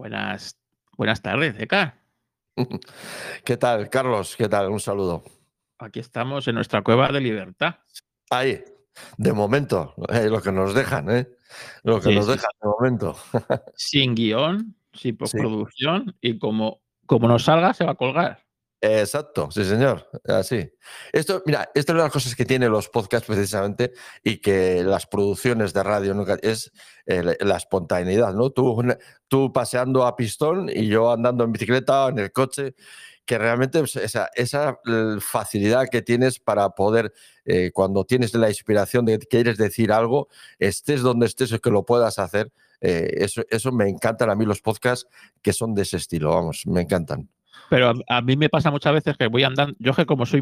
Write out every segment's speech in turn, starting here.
Buenas, buenas tardes, Eka. ¿Qué tal, Carlos? ¿Qué tal? Un saludo. Aquí estamos en nuestra cueva de libertad. Ahí, de momento, lo que nos dejan, ¿eh? Lo que Sí, nos sí, dejan sí. de momento. Sin guión, sin Sí, postproducción y como nos salga, se va a colgar. exacto, sí, señor. Así. Esto, mira, esta es una de las cosas que tienen los podcasts precisamente y que las producciones de radio nunca es la espontaneidad, ¿no? Tú paseando a pistón y yo andando en bicicleta, en el coche, que realmente pues, esa facilidad que tienes para poder, cuando tienes la inspiración de que quieres decir algo, estés donde estés o que lo puedas hacer, eso me encantan a mí los podcasts que son de ese estilo, vamos, me encantan. Pero a mí me pasa muchas veces que voy andando. Yo que como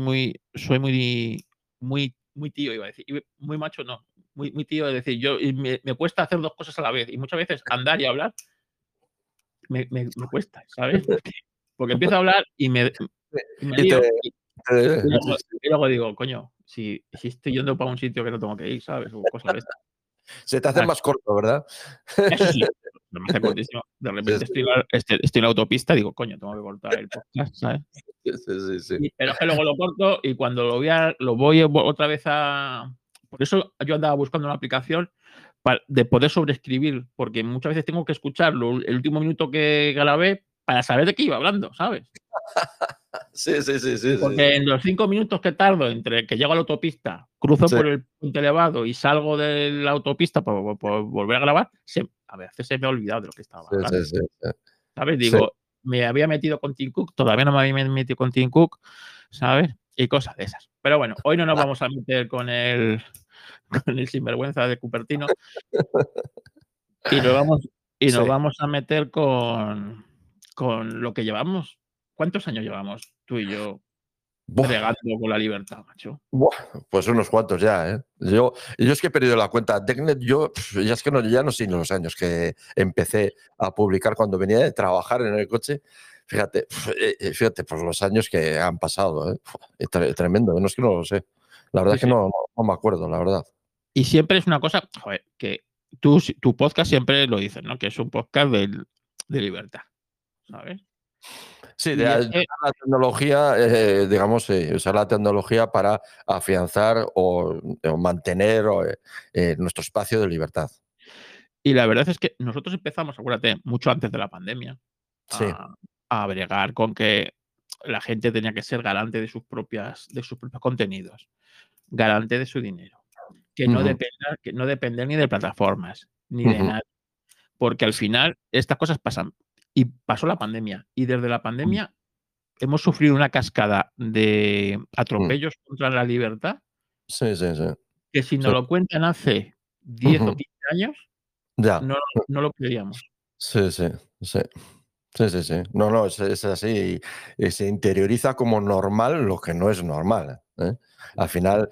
soy muy tío, iba a decir. Muy macho, no. Muy tío, es decir, y me cuesta hacer dos cosas a la vez. Y muchas veces andar y hablar me cuesta, ¿sabes? Porque empiezo a hablar y me Y te, lío. te- Y luego digo, coño, si estoy yendo para un sitio que no tengo que ir, ¿sabes? O cosas de estas. Se te hace Ah, más corto, ¿verdad? eso sí, me hace cortísimo. De Sí, repente sí, estoy en la autopista y digo, coño, tengo que cortar el podcast, ¿sabes? sí, sí, sí. Pero es que luego lo corto y cuando lo voy otra vez a. Por eso yo andaba buscando una aplicación de poder sobreescribir, porque muchas veces tengo que escuchar el último minuto que grabé para saber de qué iba hablando, ¿sabes? Sí, sí, sí, sí, sí, Porque en los 5 minutos que tardo entre que llego a la autopista, cruzo sí, por el puente elevado y salgo de la autopista por volver a grabar, a veces se me ha olvidado de lo que estaba sí, sí, hablando, sí, ¿sabes? sí. Digo, me había metido con Tim Cook, todavía no me había metido con Tim Cook, ¿sabes? Y cosas de esas. Pero bueno, hoy no nos vamos a meter con el con el sinvergüenza de Cupertino y nos vamos y Sí. nos vamos a meter con lo que llevamos. ¿Cuántos años llevamos tú y yo Buah, bregando con la libertad, macho? buah, pues unos cuantos ya, ¿eh? Yo es que he perdido la cuenta. Tecnet, ya es que ya no sé ni los años que empecé a publicar cuando venía de trabajar en el coche. Fíjate, fíjate, pues los años que han pasado, ¿eh? Tremendo, no es que no lo sé. La verdad Sí, es que sí. no me acuerdo, la verdad. Y siempre es una cosa, joder, que tu podcast siempre lo dices, ¿no? Que es un podcast de libertad, ¿sabes? Sí, Y es de que, usar la tecnología, digamos, usar la tecnología para afianzar o mantener nuestro espacio de libertad. y la verdad es que nosotros empezamos, acuérdate, mucho antes de la pandemia, Sí. a bregar con que la gente tenía que ser garante de sus propios contenidos, garante de su dinero, Ujú, que no depender ni de plataformas, ni de ujú, nada, porque al final estas cosas pasan. Y pasó la pandemia, y desde la ujú, pandemia hemos sufrido una cascada de ujú. atropellos contra la libertad, Sí, sí, sí. que si Sí. nos lo cuentan hace 10 o Ujú. 15 años, Ya. no no lo creeríamos. Sí, sí, sí. Sí, sí, sí. No, no, es así. Y se interioriza como normal lo que no es normal, ¿eh? Al final,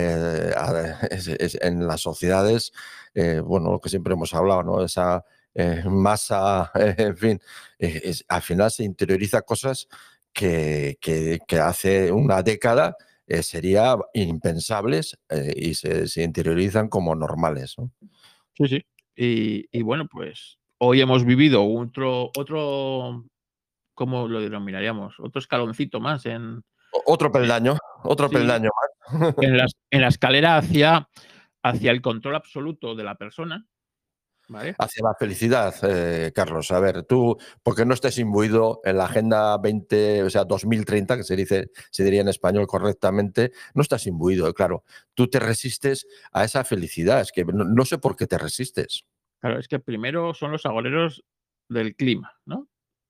en las sociedades, bueno, lo que siempre hemos hablado, ¿no? Esa masa, en fin, al final se interioriza cosas que hace una década sería impensables y se interiorizan como normales, ¿no? Sí, sí. Y bueno, pues hoy hemos vivido otro, ¿cómo lo denominaríamos? Otro escaloncito más en Otro sí, peldaño más. en la escalera hacia el control absoluto de la persona, ¿vale? Hacia la felicidad, Carlos. A ver, tú, porque no estés imbuido en la Agenda 20, o sea, 2030, que se diría en español correctamente, no estás imbuido, claro. Tú te resistes a esa felicidad. Es que no sé por qué te resistes. Claro, es que primero son los agoreros del clima, ¿no?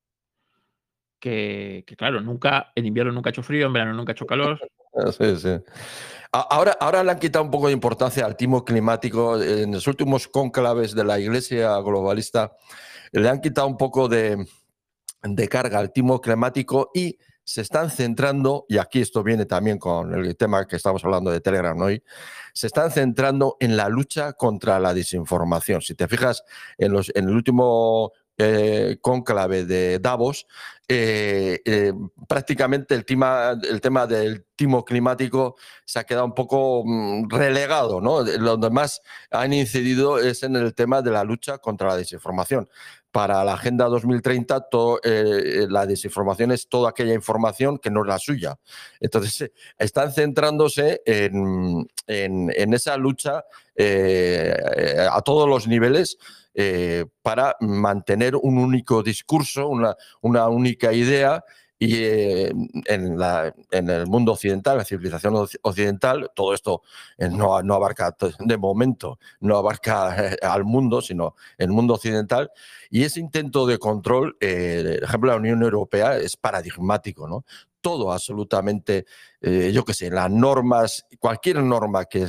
Que claro, en invierno nunca ha hecho frío, en verano nunca ha hecho calor. Sí, sí. Ahora le han quitado un poco de importancia al timo climático. En los últimos cónclaves de la Iglesia globalista le han quitado un poco de carga al timo climático y se están centrando, y aquí esto viene también con el tema que estamos hablando de Telegram hoy, se están centrando en la lucha contra la desinformación. Si te fijas en el último cónclave de Davos, prácticamente el tema del timo climático se ha quedado un poco relegado, ¿no? Lo demás han incidido es en el tema de la lucha contra la desinformación. Para la Agenda 2030, la desinformación es toda aquella información que no es la suya. Entonces, están centrándose en esa lucha a todos los niveles para mantener un único discurso, una única idea. Y en el mundo occidental, la civilización occidental, todo esto no abarca, de momento, no abarca al mundo, sino el mundo occidental. Y ese intento de control, por ejemplo, la Unión Europea es paradigmático, ¿no? Todo absolutamente, yo qué sé, las normas, cualquier norma que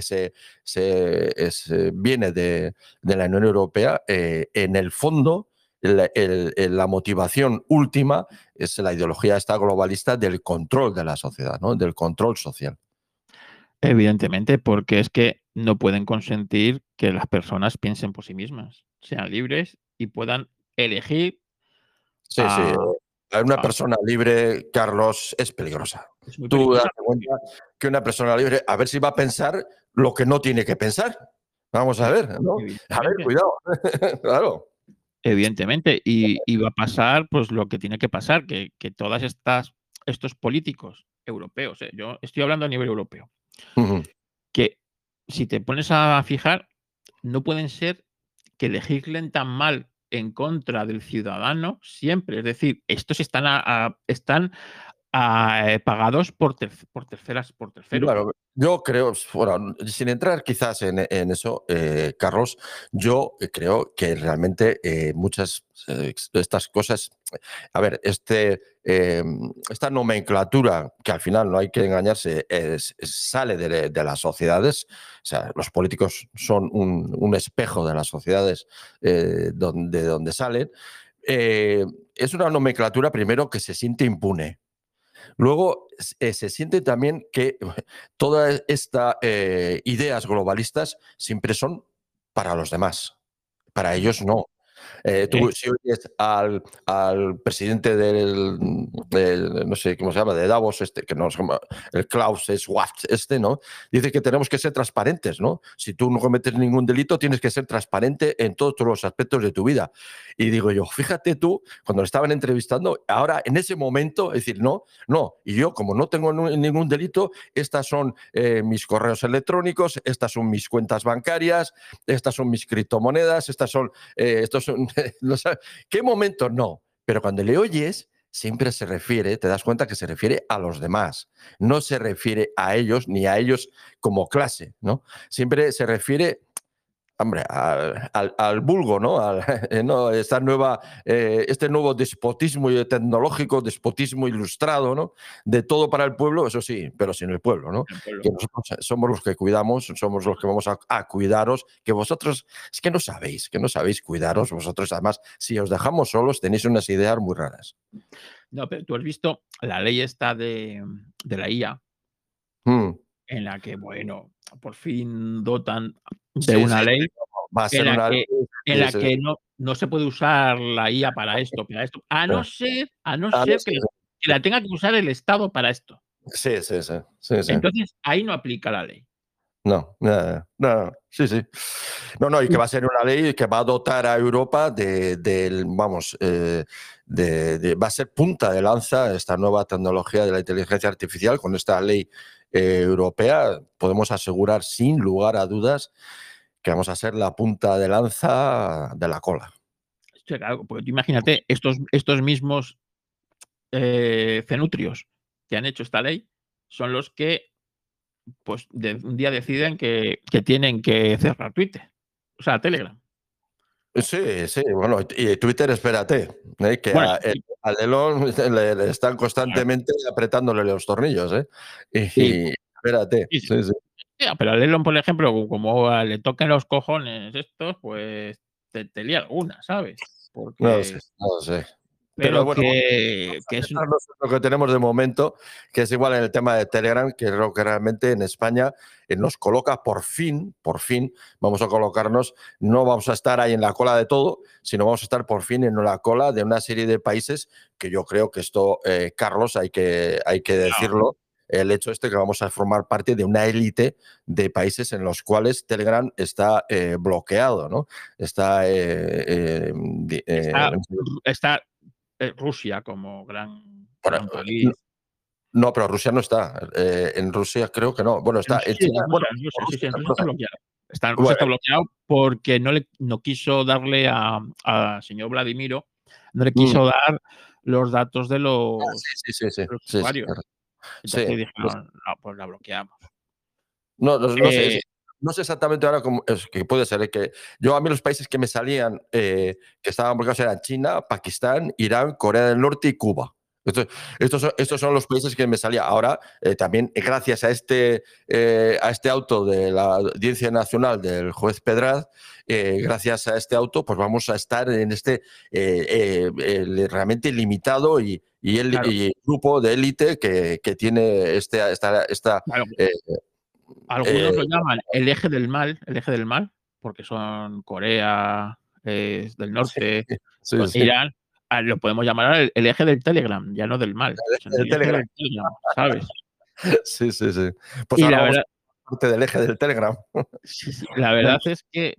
viene de la Unión Europea, en el fondo, la motivación última es la ideología esta globalista del control de la sociedad, ¿no? Del control social. Evidentemente, porque es que no pueden consentir que las personas piensen por sí mismas, sean libres y puedan elegir Sí, sí. a Una a persona libre, Carlos, es peligrosa. es muy Tú peligrosa date cuenta que una persona libre, a ver si va a pensar lo que no tiene que pensar. Vamos a ver, ¿no? A ver, evidentemente, cuidado. Claro. evidentemente, y va a pasar, pues, lo que tiene que pasar, que todas estos políticos europeos, yo estoy hablando a nivel europeo, Ujú. que si te pones a fijar, no pueden ser que legislen tan mal en contra del ciudadano siempre. Es decir, estos están pagados por terceros. Bueno, yo creo, bueno, sin entrar quizás en eso, Carlos, yo creo que realmente muchas de estas cosas, a ver, esta nomenclatura, que al final no hay que engañarse, sale de las sociedades, o sea, los políticos son un espejo de las sociedades de donde salen, es una nomenclatura primero que se siente impune. Luego, se siente también que todas estas ideas globalistas siempre son para los demás, para ellos no. ¿Eh? Tú si oyes al presidente no sé cómo se llama, de Davos, que no sé el Klaus Schwab, ¿no? Dice que tenemos que ser transparentes, ¿no? Si tú no cometes ningún delito, tienes que ser transparente en todos los aspectos de tu vida. Y digo yo, fíjate tú, cuando le estaban entrevistando, ahora en ese momento, es decir, no, no, y yo como no tengo ningún delito, estas son mis correos electrónicos, estas son mis cuentas bancarias, estas son mis criptomonedas, estos son, no sé, ¿qué momento? No, pero cuando le oyes, siempre se refiere, te das cuenta que se refiere a los demás, no se refiere a ellos ni a ellos como clase, ¿no? Siempre se refiere, hombre, al vulgo, ¿no? ¿no? Este nuevo despotismo tecnológico, despotismo ilustrado, ¿no? De todo para el pueblo, eso sí, pero sin el pueblo, ¿no? El pueblo. Que nosotros somos los que cuidamos, somos los que vamos a cuidaros, que vosotros, es que no sabéis cuidaros, vosotros además, si os dejamos solos, tenéis unas ideas muy raras. No, pero tú has visto la ley esta de la IA, Mm. en la que, bueno, por fin dotan de Sí, sí, una ley va a en ser la una que ley, en sí, la sí. que no se puede usar la IA para esto, a no Ah, no ser sé. que la tenga que usar el Estado para esto. Sí, sí, sí, sí, sí. Entonces, ahí no aplica la ley. No, no, sí, sí. No, no, y que va a ser una ley que va a dotar a Europa vamos, va a ser punta de lanza esta nueva tecnología de la inteligencia artificial. Con esta ley europea podemos asegurar sin lugar a dudas que vamos a ser la punta de lanza de la cola. Sí, claro, porque tú imagínate, estos mismos, cenutrios que han hecho esta ley, son los que, pues, un día deciden que tienen que cerrar Twitter, o sea, Telegram. Sí, sí, bueno, y Twitter, espérate, que Bueno, al Elon le están claro, constantemente apretándole los tornillos, ¿eh? sí, Y espérate, sí, sí. sí, sí. Ya, pero al Elon, por ejemplo, como le toquen los cojones estos, pues te lía alguna, ¿sabes? No lo sé, Porque no lo sé. pero bueno, que es centrarnos en lo que tenemos de momento, que es igual en el tema de Telegram, que es lo que realmente en España nos coloca por fin, vamos a colocarnos, no vamos a estar ahí en la cola de todo, sino vamos a estar por fin en la cola de una serie de países que yo creo que esto, Carlos, hay que decirlo, el hecho que vamos a formar parte de una élite de países en los cuales Telegram está bloqueado, ¿no? Está, está Rusia como gran bueno, país. no, pero Rusia no está. En Rusia creo que no. Bueno, está en Sí, China. Bueno, en Rusia está bloqueado. En Rusia bueno, está bloqueado porque no quiso darle al señor Vladimiro, no le mm, quiso dar los datos de sí, sí, sí, sí, los sí, sí, usuarios. sí, Entonces pues, dijeron, no, pues la bloqueamos. no sé, no sé exactamente ahora cómo es que puede ser. Que yo a mí los países que me salían que estaban bloqueados eran China, Pakistán, Irán, Corea del Norte y Cuba. Estos son los países que me salía. Ahora, también gracias a este auto de la Audiencia Nacional del juez Pedraz, gracias a este auto, pues vamos a estar en realmente limitado Claro, y el grupo de élite que tiene claro, eh, algunos lo llaman el eje del mal, porque son Corea del Norte, sí, sí, Irán. Lo podemos llamar ahora el eje del Telegram, ya no del mal, sino el el eje Telegram. del Telegram, ¿sabes? Sí, sí, sí. Pues Y ahora la vamos verdad, a parte del eje del Telegram. sí, sí, la verdad es que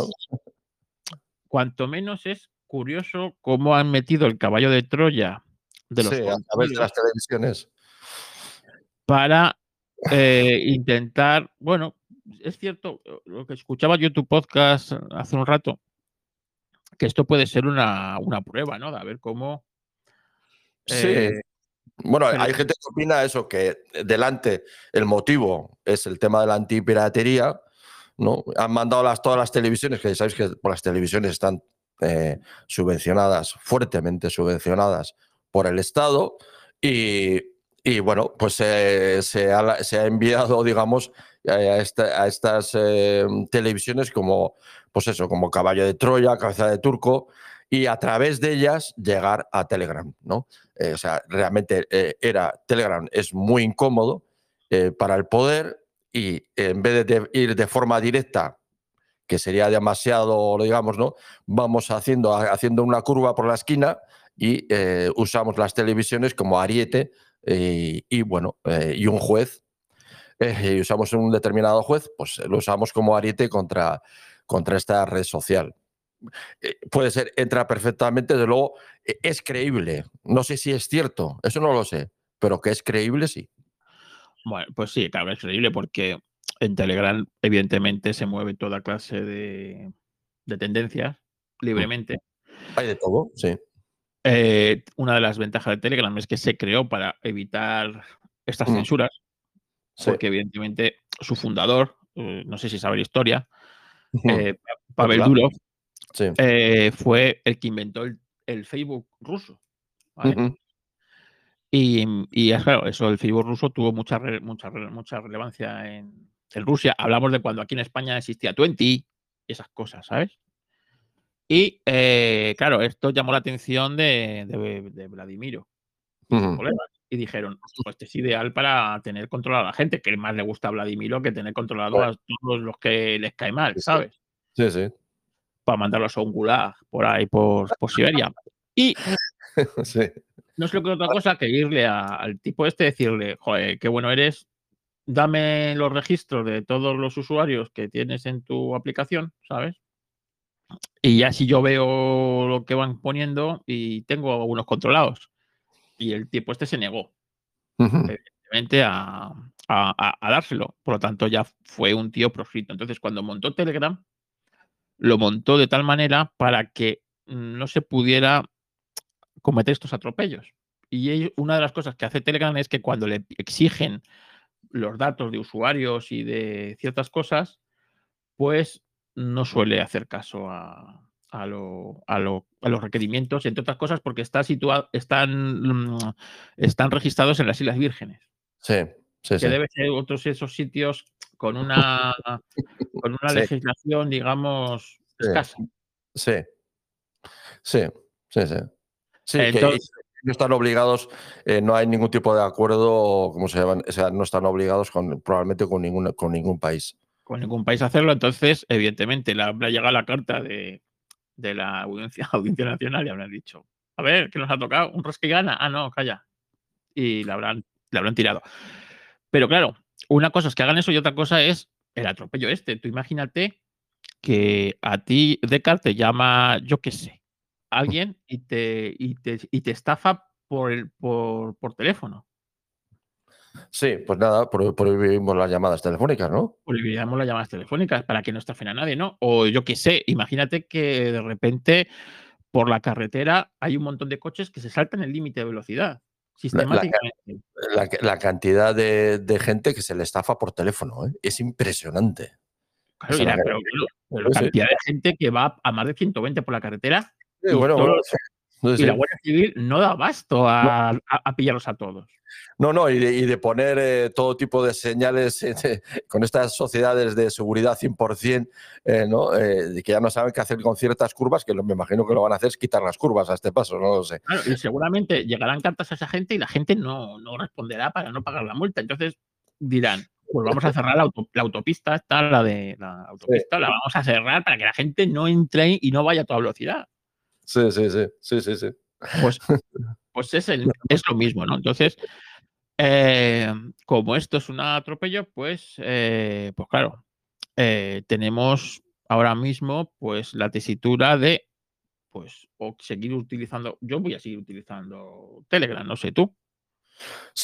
cuanto menos es curioso cómo han metido el caballo de Troya de Sí, los a través de las contenidos televisiones. para intentar, bueno, es cierto, lo que escuchaba yo tu podcast hace un rato, que esto puede ser una prueba, ¿no? De a ver cómo Sí. eh, Bueno, se le hay gente que opina eso, que delante el motivo es el tema de la antipiratería, ¿no? Han mandado todas las televisiones, que sabéis que las televisiones están subvencionadas, fuertemente subvencionadas por el Estado, y, bueno, pues se ha enviado, digamos, a estas televisiones como, pues eso, como caballo de Troya, cabeza de turco, y a través de ellas llegar a Telegram, ¿no? O sea, realmente Telegram es muy incómodo para el poder y en vez de ir de forma directa, que sería demasiado, digamos, ¿no? Vamos haciendo una curva por la esquina y usamos las televisiones como ariete y bueno, y un juez, y usamos un determinado juez, pues lo usamos como ariete contra esta red social. Puede ser, entra perfectamente, desde luego, es creíble. No sé si es cierto, eso no lo sé, pero que es creíble, sí. bueno, pues sí, claro, es creíble porque en Telegram evidentemente se mueve toda clase de tendencias Mm. libremente. Hay de todo, sí. Una de las ventajas de Telegram es que se creó para evitar estas Mm. censuras, Sí. porque evidentemente su fundador, no sé si sabe la historia, Ujú. Pavel Cuéntala. Durov, Sí. fue el que inventó el Facebook ruso, ¿vale? Ujú. Y es claro, eso el Facebook ruso tuvo mucha relevancia en Rusia. Hablamos de cuando aquí en España existía Twenty, esas cosas, ¿sabes? Y claro, esto llamó la atención de Vladimiro y sus Ujú. colegas. Y dijeron, pues este es ideal para tener controlado a la gente, que más le gusta a Vladimiro que tener controlado Bueno, a todos los que les cae mal, sí, sí. ¿sabes? Sí, sí. Para mandarlos a un gulag por ahí, por Siberia. Y Sí. no se le ocurre otra cosa que irle al tipo este y decirle, joder, qué bueno eres, dame los registros de todos los usuarios que tienes en tu aplicación, ¿sabes? Y ya si yo veo lo que van poniendo y tengo algunos controlados. Y el tipo este se negó, Ujú. evidentemente, a dárselo. Por lo tanto, ya fue un tío proscrito. Entonces, cuando montó Telegram, lo montó de tal manera para que no se pudiera cometer estos atropellos. Y una de las cosas que hace Telegram es que cuando le exigen los datos de usuarios y de ciertas cosas, pues no suele hacer caso a los requerimientos, entre otras cosas, porque están registrados en las Islas Vírgenes, Sí, sí, que sí. debe ser otros esos sitios con una Sí, legislación, digamos, sí, escasa. sí, sí, sí, sí. Sí, que Entonces, no están obligados, no hay ningún tipo de acuerdo, ¿cómo se llaman? O sea, no están obligados probablemente con ningún país. con ningún país hacerlo, entonces, evidentemente, le habrá llegado la carta de la audiencia, Audiencia Nacional y habrán dicho, a ver, ¿qué nos ha tocado? ¿Un Rasquigana? Ah, no, calla. Y le habrán tirado. Pero claro, una cosa es que hagan eso y otra cosa es el atropello este. Tú imagínate que a ti Descartes te llama, yo qué sé, alguien y te estafa por teléfono. Sí, pues nada, prohibimos las llamadas telefónicas, ¿no? Prohibiríamos las llamadas telefónicas para que no estafen a nadie, ¿no? O yo qué sé, imagínate que de repente por la carretera hay un montón de coches que se saltan el límite de velocidad La, la- sistemáticamente. la cantidad de gente que se le estafa por teléfono, ¿eh? Es impresionante. Claro, Es una pero la sí, sí. cantidad de gente que va a más de 120 por la carretera Sí, y bueno, todo bueno, sí, sí, y la sí. Guardia Civil no da abasto No, a pillarlos a todos. no, no, y de poner todo tipo de señales con estas sociedades de seguridad 100%, ¿no? De que ya no saben qué hacer con ciertas curvas, que me imagino que lo van a hacer es quitar las curvas a este paso, no lo sé. Claro, y seguramente llegarán cartas a esa gente y la gente no responderá para no pagar la multa. Entonces dirán, pues vamos a cerrar la autopista, esta, la Sí, autopista, la vamos a cerrar para que la gente no entre y no vaya a toda velocidad. sí, sí, sí, sí, sí, sí. Pues, pues es lo mismo, ¿no? Entonces, como esto es un atropello, pues claro, tenemos ahora mismo pues la tesitura de pues o seguir utilizando. Yo voy a seguir utilizando Telegram, no sé tú. Sí,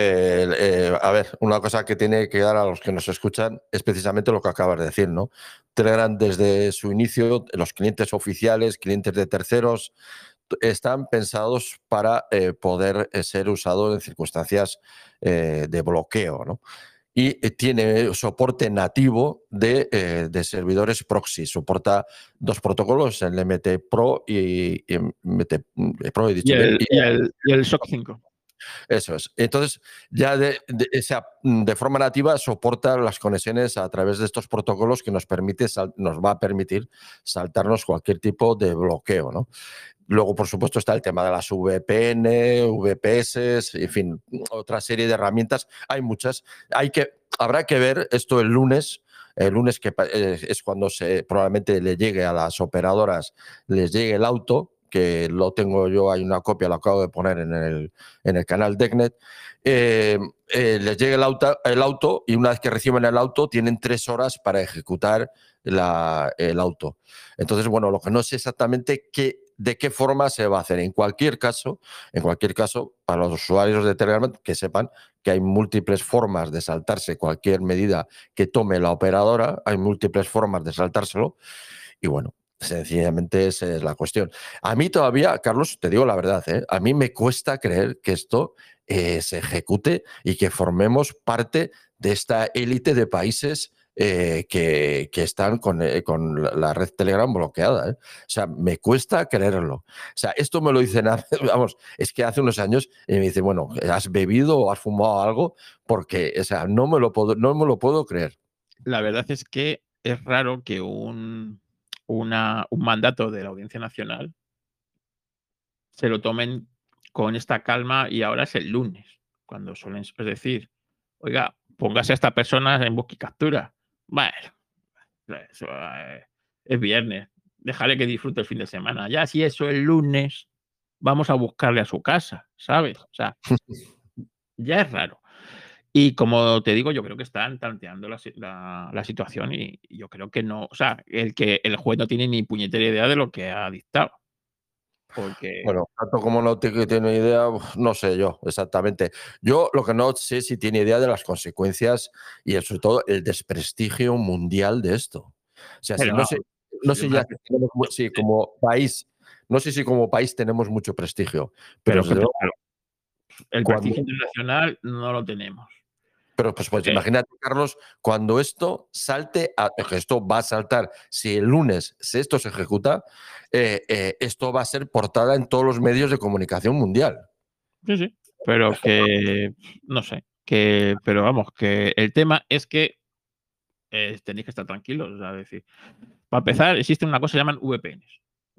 a ver, una cosa que tiene que dar a los que nos escuchan es precisamente lo que acabas de decir, ¿no? Telegram desde su inicio, los clientes oficiales, clientes de terceros, están pensados para poder ser usados en circunstancias de bloqueo, ¿no? Y tiene soporte nativo de servidores proxy. Soporta dos protocolos, el MT Pro y MT Pro, he Y dicho bien, el, y el, y el SOC 5. eso es. Entonces, ya de forma nativa soporta las conexiones a través de estos protocolos que nos va a permitir saltarnos cualquier tipo de bloqueo, ¿no? Luego, por supuesto, está el tema de las VPN, VPS, en fin, otra serie de herramientas. Hay muchas. Habrá que ver esto el lunes. El lunes que es cuando probablemente le llegue a las operadoras, les llegue el auto, que lo tengo yo, hay una copia, lo acabo de poner en el canal DECnet. Les llegue el auto y una vez que reciben el auto tienen 3 horas para ejecutar el auto. Entonces, bueno, lo que no sé exactamente de qué forma se va a hacer. En cualquier caso, para los usuarios de Telegram, que sepan que hay múltiples formas de saltarse cualquier medida que tome la operadora, hay múltiples formas de saltárselo y bueno, sencillamente esa es la cuestión. A mí todavía, Carlos, te digo la verdad, a mí me cuesta creer que esto se ejecute y que formemos parte de esta élite de países que están con la red Telegram bloqueada. O sea, me cuesta creerlo. O sea, esto me lo dicen, vamos, es que hace unos años y me dicen, bueno, ¿has bebido o has fumado algo? Porque, o sea, no me lo puedo creer. La verdad es que es raro que un mandato de la Audiencia Nacional se lo tomen con esta calma y ahora es el lunes, cuando suelen, es decir, oiga, póngase a esta persona en busca y captura. Bueno, eso, es viernes, déjale que disfrute el fin de semana. Ya si eso es lunes, vamos a buscarle a su casa, ¿sabes? O sea, ya es raro. Y como te digo, yo creo que están tanteando la situación y yo creo que no, o sea, el juez no tiene ni puñetera idea de lo que ha dictado, porque Bueno, tanto como no tiene idea, no sé yo exactamente. Yo lo que no sé si tiene idea de las consecuencias y sobre todo el desprestigio mundial de esto. O sea, si pero no sé, no yo sé ya si si como país, no sé si como país tenemos mucho prestigio, pero pero desde que luego claro, el cuando, prestigio internacional no lo tenemos, pero pues porque imagínate, Carlos, cuando esto salte, que esto va a saltar, si el lunes esto se ejecuta, esto va a ser portada en todos los medios de comunicación mundial. sí, sí, pero que no sé, pero vamos, que el tema es que, tenéis que estar tranquilos, o sea, decir, para empezar, existe una cosa que se llaman VPNs.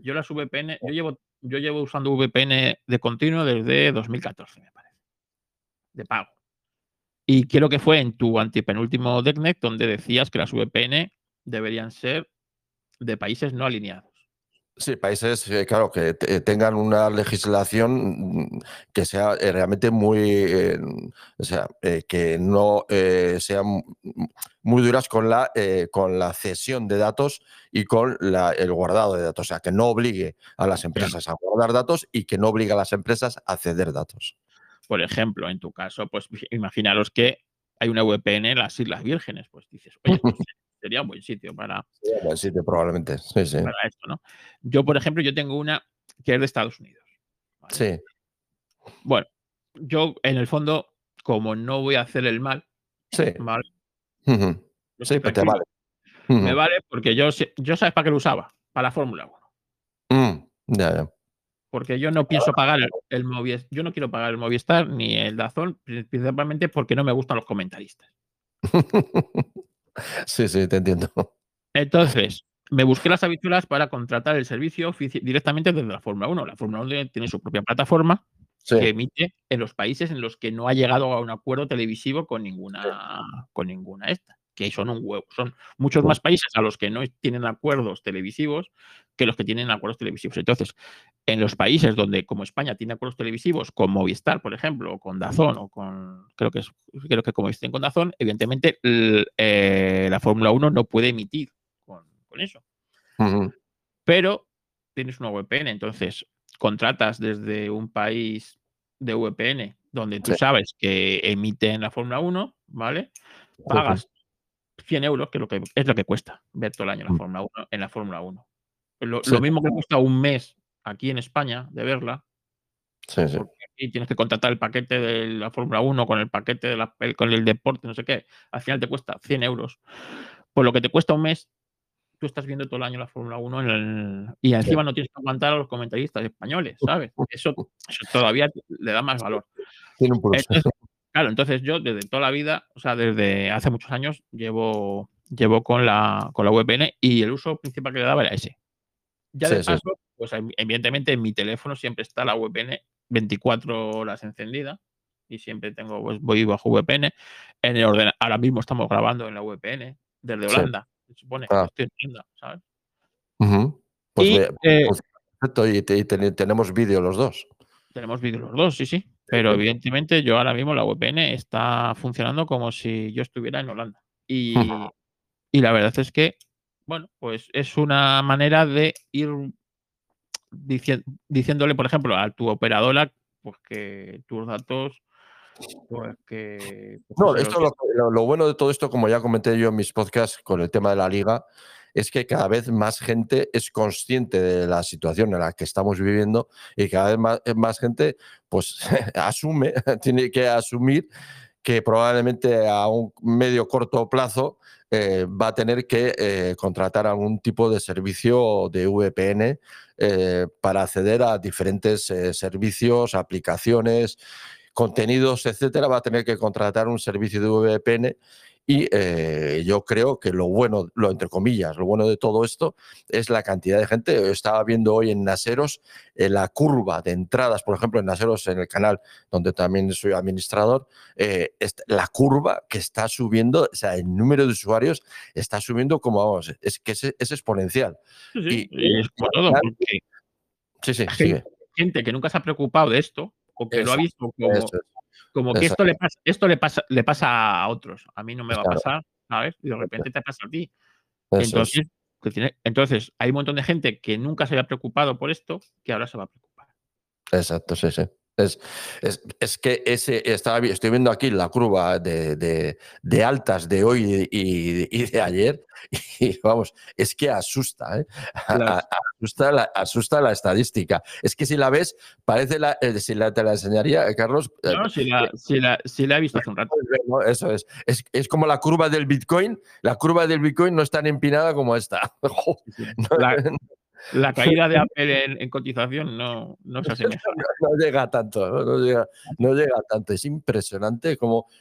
Yo las VPN, yo llevo usando VPN de continuo desde 2014, me parece, de pago. Y creo que fue en tu antepenúltimo DECnet donde decías que las VPN deberían ser de países no alineados. Sí, países, claro, que tengan una legislación que sea realmente muy, o sea, que no sean muy duras con la cesión de datos y con el guardado de datos. O sea, que no obligue a las empresas a guardar datos y que no obligue a las empresas a ceder datos. Por ejemplo, en tu caso, pues imaginaros que hay una VPN en las Islas Vírgenes. Pues dices, oye, pues sería un buen sitio para Sí, probablemente. Sí, sí. para esto, ¿no? Yo, por ejemplo, yo tengo una que es de Estados Unidos, ¿vale? Sí. Bueno, yo en el fondo, como no voy a hacer el mal, Sí. ¿vale? Ujú. Yo Sí, estoy pues te tranquilo. vale. Me Ujú. vale porque yo ¿sabes para qué lo usaba? Para la Fórmula 1. Ya, ya. Porque yo no pienso pagar el Movistar, yo no quiero pagar el Movistar ni el DAZN, principalmente porque no me gustan los comentaristas. Sí, sí, te entiendo. Entonces, me busqué las habichuelas para contratar el servicio directamente desde la Fórmula 1. La Fórmula 1 tiene su propia plataforma Sí, que emite en los países en los que no ha llegado a un acuerdo televisivo con sí. ninguna esta, que son un huevo. Son muchos más países a los que no tienen acuerdos televisivos que los que tienen acuerdos televisivos. Entonces, en los países donde, como España, tiene acuerdos televisivos con Movistar, por ejemplo, o con DAZN, o con, creo que como estén con DAZN, evidentemente la Fórmula 1 no puede emitir con eso. Ujú. Pero tienes una VPN, entonces contratas desde un país de VPN donde tú Sí, sabes que emite en la Fórmula 1, ¿vale? ujú. Pagas 100 euros, que es lo que cuesta ver todo el año la Mm. Fórmula 1 en la Fórmula 1. Sí, Lo mismo que cuesta un mes aquí en España de verla, sí, sí. porque aquí tienes que contratar el paquete de la Fórmula 1 con el paquete con el deporte, no sé qué. Al final te cuesta 100 euros. Por lo que te cuesta un mes, tú estás viendo todo el año la Fórmula 1 y Sí. encima no tienes que aguantar a los comentaristas españoles, ¿sabes? Eso todavía le da más valor. Tiene un plus. Entonces, claro, entonces yo desde toda la vida, o sea, desde hace muchos años llevo con la VPN y el uso principal que le daba era ese. Ya de Sí, sí. paso, pues evidentemente en mi teléfono siempre está la VPN 24 horas encendida y siempre tengo, pues voy bajo VPN. En el ahora mismo estamos grabando en la VPN desde Sí. Holanda, se supone que Ah, estoy en Holanda, ¿sabes? ujú. Pues Y funciona perfecto y tenemos vídeo los dos. tenemos vídeo los dos, sí, sí. Sí, Pero sí. evidentemente yo ahora mismo la VPN está funcionando como si yo estuviera en Holanda. Ujú. Y la verdad es que, bueno, pues es una manera de ir diciéndole, por ejemplo, a tu operadora, pues que tus datos, pues que No, se los esto lo bueno de todo esto, como ya comenté yo en mis podcasts con el tema de la liga, es que cada vez más gente es consciente de la situación en la que estamos viviendo y cada vez más gente pues asume, tiene que asumir que probablemente a un medio corto plazo va a tener que contratar algún tipo de servicio de VPN para acceder a diferentes servicios, aplicaciones, contenidos, etcétera. Va a tener que contratar un servicio de VPN y yo creo que lo bueno, entre comillas, lo bueno de todo esto es la cantidad de gente. Estaba viendo hoy en Naseros la curva de entradas, por ejemplo, en Naseros, en el canal donde también soy administrador, la curva que está subiendo, o sea, el número de usuarios está subiendo como, vamos, es que es exponencial. sí, sí, Y, y es y como al todo, final, porque sí, sí, gente sigue. gente que nunca se ha preocupado de esto, o que lo ha Exacto, visto eso es. como que Eso, esto le pasa a otros, a mí no me va a claro, pasar, ¿sabes? Y de repente te pasa a ti. eso es. Entonces, hay un montón de gente que nunca se había preocupado por esto, que ahora se va a preocupar. Exacto, sí, sí. Es que estoy viendo aquí la curva de altas de hoy y de ayer y vamos, es que asusta, ¿eh? Las Asusta la estadística. Es que si la ves, parece si te la enseñaría, Carlos. No, si la he visto hace un rato. ¿No? Eso es como la curva del Bitcoin. La curva del Bitcoin no es tan empinada como esta. Sí, sí. No, La caída de Apple en cotización no se asemeja. no llega tanto, no llega tanto. Es impresionante cómo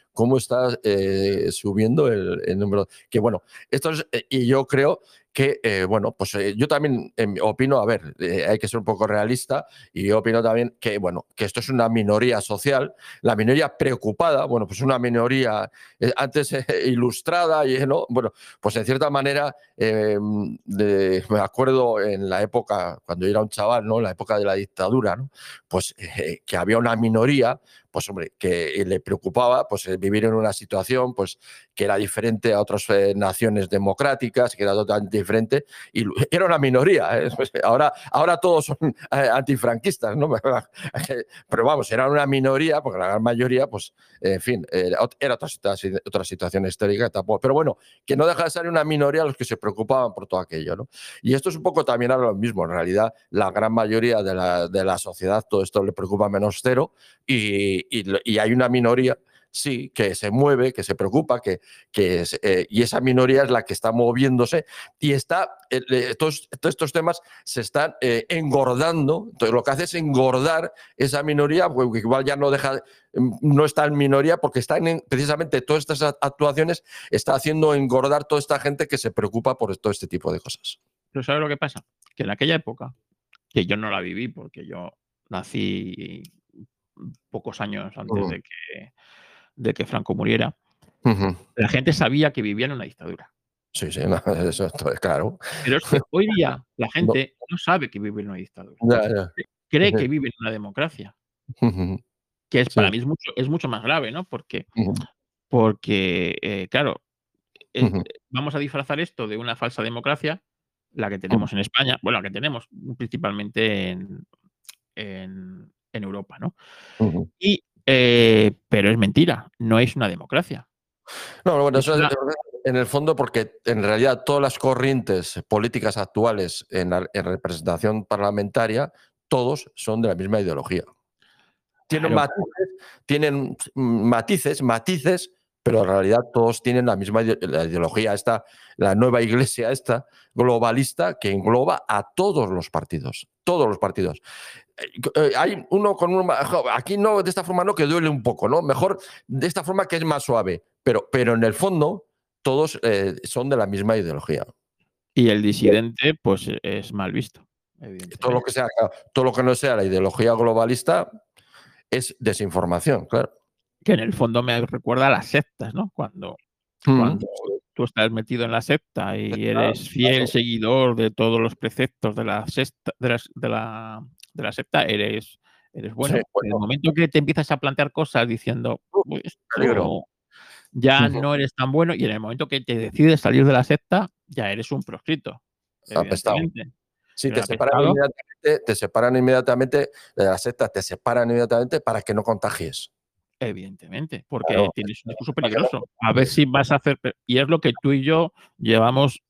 cómo está subiendo el número. Que bueno, esto es, y yo creo que, bueno, pues yo también opino, a ver, hay que ser un poco realista, y yo opino también que, bueno, que esto es una minoría social, la minoría preocupada, bueno, pues una minoría antes ilustrada, y, ¿no? Bueno, pues en cierta manera, me acuerdo en la época, cuando yo era un chaval, ¿no? En la época de la dictadura, ¿no? Pues que había una minoría, pues hombre, que le preocupaba pues vivir en una situación pues que era diferente a otras naciones democráticas, que era totalmente diferente, y era una minoría, ¿eh? Pues ahora todos son antifranquistas, ¿no? Pero vamos, era una minoría, porque la gran mayoría, pues, en fin, era otra situación histórica tampoco. Pero bueno, que no deja de ser una minoría los que se preocupaban por todo aquello, ¿no? Y esto es un poco también ahora lo mismo. En realidad, la gran mayoría de la sociedad todo esto le preocupa menos cero, y hay una minoría, sí, que se mueve, que se preocupa, y esa minoría es la que está moviéndose y está, todos estos temas se están engordando. Entonces, lo que hace es engordar esa minoría, porque igual ya no está en minoría, porque precisamente todas estas actuaciones está haciendo engordar toda esta gente que se preocupa por todo este tipo de cosas. Pero ¿sabes lo que pasa? Que en aquella época, que yo no la viví porque yo nací pocos años antes de que Franco muriera, la gente sabía que vivía en una dictadura. Sí, sí, no, eso es claro. Pero es que hoy día la No, gente no sabe que vive en una dictadura. ya, ya. Cree que vive en una democracia, que es para Sí. mí es mucho más grave, ¿no? Porque, claro, vamos a disfrazar esto de una falsa democracia, la que tenemos en España, bueno, la que tenemos principalmente en Europa, ¿no? Y, pero es mentira, no es una democracia. No, bueno, Es eso es una en el fondo porque en realidad todas las corrientes políticas actuales en representación parlamentaria, todos son de la misma ideología. Tienen claro, matices, matices, pero en realidad todos tienen la misma la ideología esta, la nueva iglesia esta, globalista, que engloba a todos los partidos, todos los partidos. Hay uno con uno, aquí no, de esta forma no, que duele un poco, ¿no? Mejor de esta forma que es más suave, pero en el fondo todos son de la misma ideología. y el disidente, pues, es mal visto, Todo lo que evidentemente. sea, todo lo que no sea la ideología globalista es desinformación, claro. Que en el fondo me recuerda a las sectas, ¿no? Cuando Sí, tú estás metido en la secta y claro, eres fiel seguidor de todos los preceptos de la secta, de la secta, eres sí, bueno. En el bueno, momento que te empiezas a plantear cosas diciendo: "Pues peligro. esto", ya Ujú. no eres tan bueno, y en el momento que te decides salir de la secta, ya eres un proscrito, Apestado. evidentemente. Sí, Eres apestado, te separan inmediatamente de la secta, te separan inmediatamente para que no contagies. evidentemente, porque Claro, tienes un discurso para que no peligroso. A ver contagies. si vas a hacer y es lo que tú y yo llevamos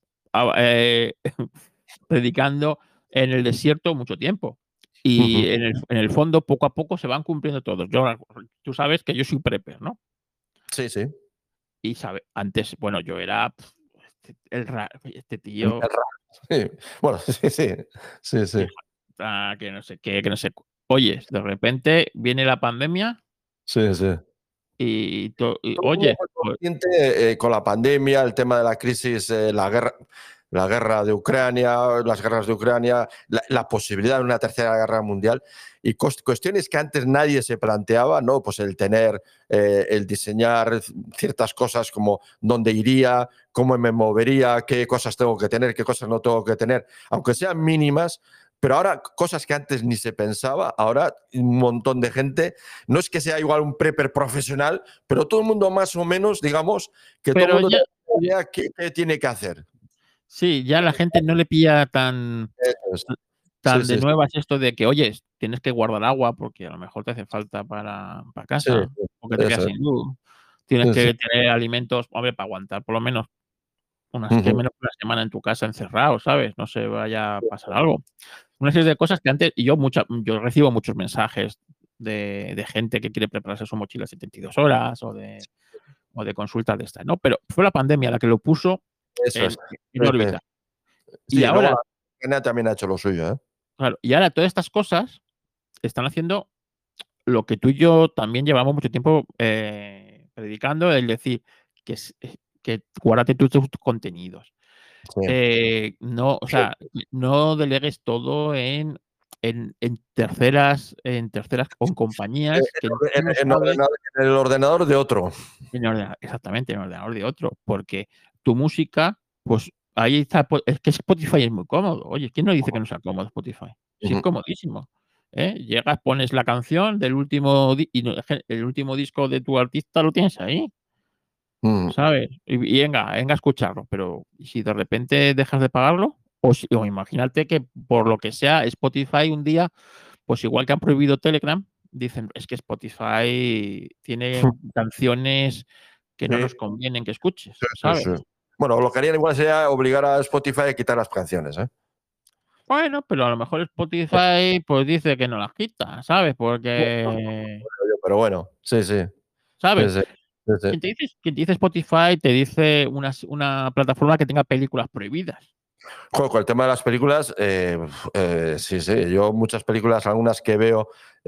predicando en el desierto mucho tiempo. Y Ujú. en el fondo, poco a poco se van cumpliendo todos. Tú sabes que yo soy prepper, ¿no? Sí, sí. Y antes, bueno, yo era este tío, Sí. Bueno, sí, sí. Sí, sí. que no sé qué, que no sé. Oyes, de repente viene la pandemia Sí, sí. y Todo el mundo oye, fue pues consciente con la pandemia, el tema de la crisis, la guerra de Ucrania, las guerras de Ucrania, la posibilidad de una tercera guerra mundial y cuestiones que antes nadie se planteaba, ¿no? Pues el tener, el diseñar ciertas cosas como dónde iría, cómo me movería, qué cosas tengo que tener, qué cosas no tengo que tener, aunque sean mínimas. Pero ahora, cosas que antes ni se pensaba, ahora un montón de gente, no es que sea igual un prepper profesional, pero todo el mundo más o menos, digamos, que todo el pero mundo ya, tiene una idea qué tiene que hacer. sí, ya la gente no le pilla tan Eso es. Sí, tan de sí, sí. nuevas esto de que, oye, tienes que guardar agua porque a lo mejor te hace falta para Sí, casa, o que te quedas eso es. sin luz. Tienes Sí, sí. que tener alimentos, hombre, para aguantar por lo menos que Ujú, menos una semana en tu casa encerrado, ¿sabes? No se vaya a pasar algo. Una serie de cosas que antes y yo recibo muchos mensajes de gente que quiere prepararse su mochila 72 horas o de consultas de estas, ¿no? Pero fue la pandemia la que lo puso eso es. en Sí, sí. órbita. Y Sí, luego ahora, la Argentina también ha hecho lo suyo, ¿eh? claro, y ahora todas estas cosas están haciendo lo que tú y yo también llevamos mucho tiempo, predicando el decir que guárdate tus contenidos. Sí. No, o sea, no delegues todo en terceras con compañías que tú no sabes En el ordenador de otro. exactamente, en el ordenador de otro, porque tu música, pues ahí está, es que Spotify es muy cómodo. Oye, ¿quién no dice que no sea cómodo Spotify? Sí, es Ujú. comodísimo, ¿eh? Llegas, pones la canción del último y el último disco de tu artista lo tienes ahí, Mm. ¿sabes? Y venga a escucharlo, pero ¿y si de repente dejas de pagarlo? O imagínate que por lo que sea, Spotify un día, pues igual que han prohibido Telegram, dicen: "Es que Spotify tiene canciones que no nos Sí, convienen que escuches", sí, ¿sabes? sí. Bueno, lo que harían igual sería obligar a Spotify a quitar las canciones, ¿eh? Bueno, pero a lo mejor Spotify, pues dice que no las quita, ¿sabes? Porque, Pero bueno, sí, sí. Sí, ¿sabes? sí. Sí, sí. Quien te dice Spotify, te dice una plataforma que tenga películas prohibidas. Joder, con el tema de las películas, sí, sí. Yo muchas películas, algunas que veo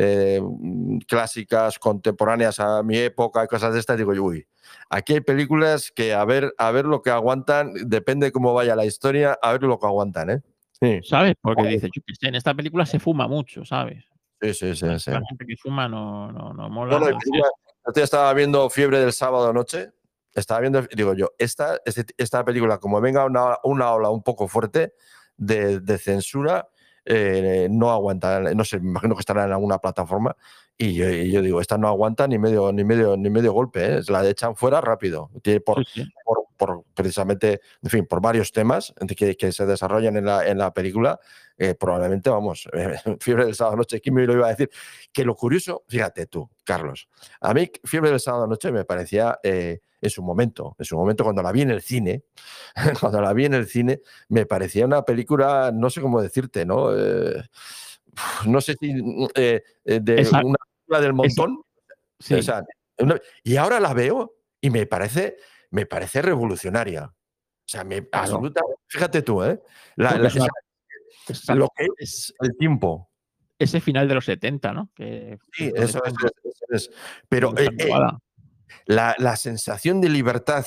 clásicas, contemporáneas a mi época y cosas de estas, digo, uy, aquí hay películas que a ver lo que aguantan, depende de cómo vaya la historia, a ver lo que aguantan, ¿eh? Sí, ¿Sabes? Porque dices, yo qué sé, en esta película se fuma mucho, ¿sabes? sí, sí, sí, sí. La gente que fuma no Bueno, mola. hay películas. El otro día estaba viendo Fiebre del sábado noche. Estaba viendo, digo yo, esta película, como venga una ola un poco fuerte de censura, no aguanta. No sé, me imagino que estará en alguna plataforma. Y yo digo, esta no aguanta ni medio golpe, ¿eh? La echan fuera rápido. Sí, sí. Por precisamente, en fin, por varios temas que se desarrollan en la película. Probablemente, vamos, Fiebre del sábado noche, ¿quién me lo iba a decir? Que lo curioso, fíjate tú, Carlos, a mí Fiebre del sábado noche me parecía en su momento cuando la vi en el cine, cuando la vi en el cine, me parecía una película, no sé cómo decirte, ¿no? No sé si de Esa una película del esa montón, o sí, sea, y ahora la veo y me parece revolucionaria. O sea, claro, fíjate tú, ¿eh? porque es una esa Lo que es es el tiempo. ese final de los 70, ¿no? Que Sí, es donde eso es. Pero está grabada. la sensación de libertad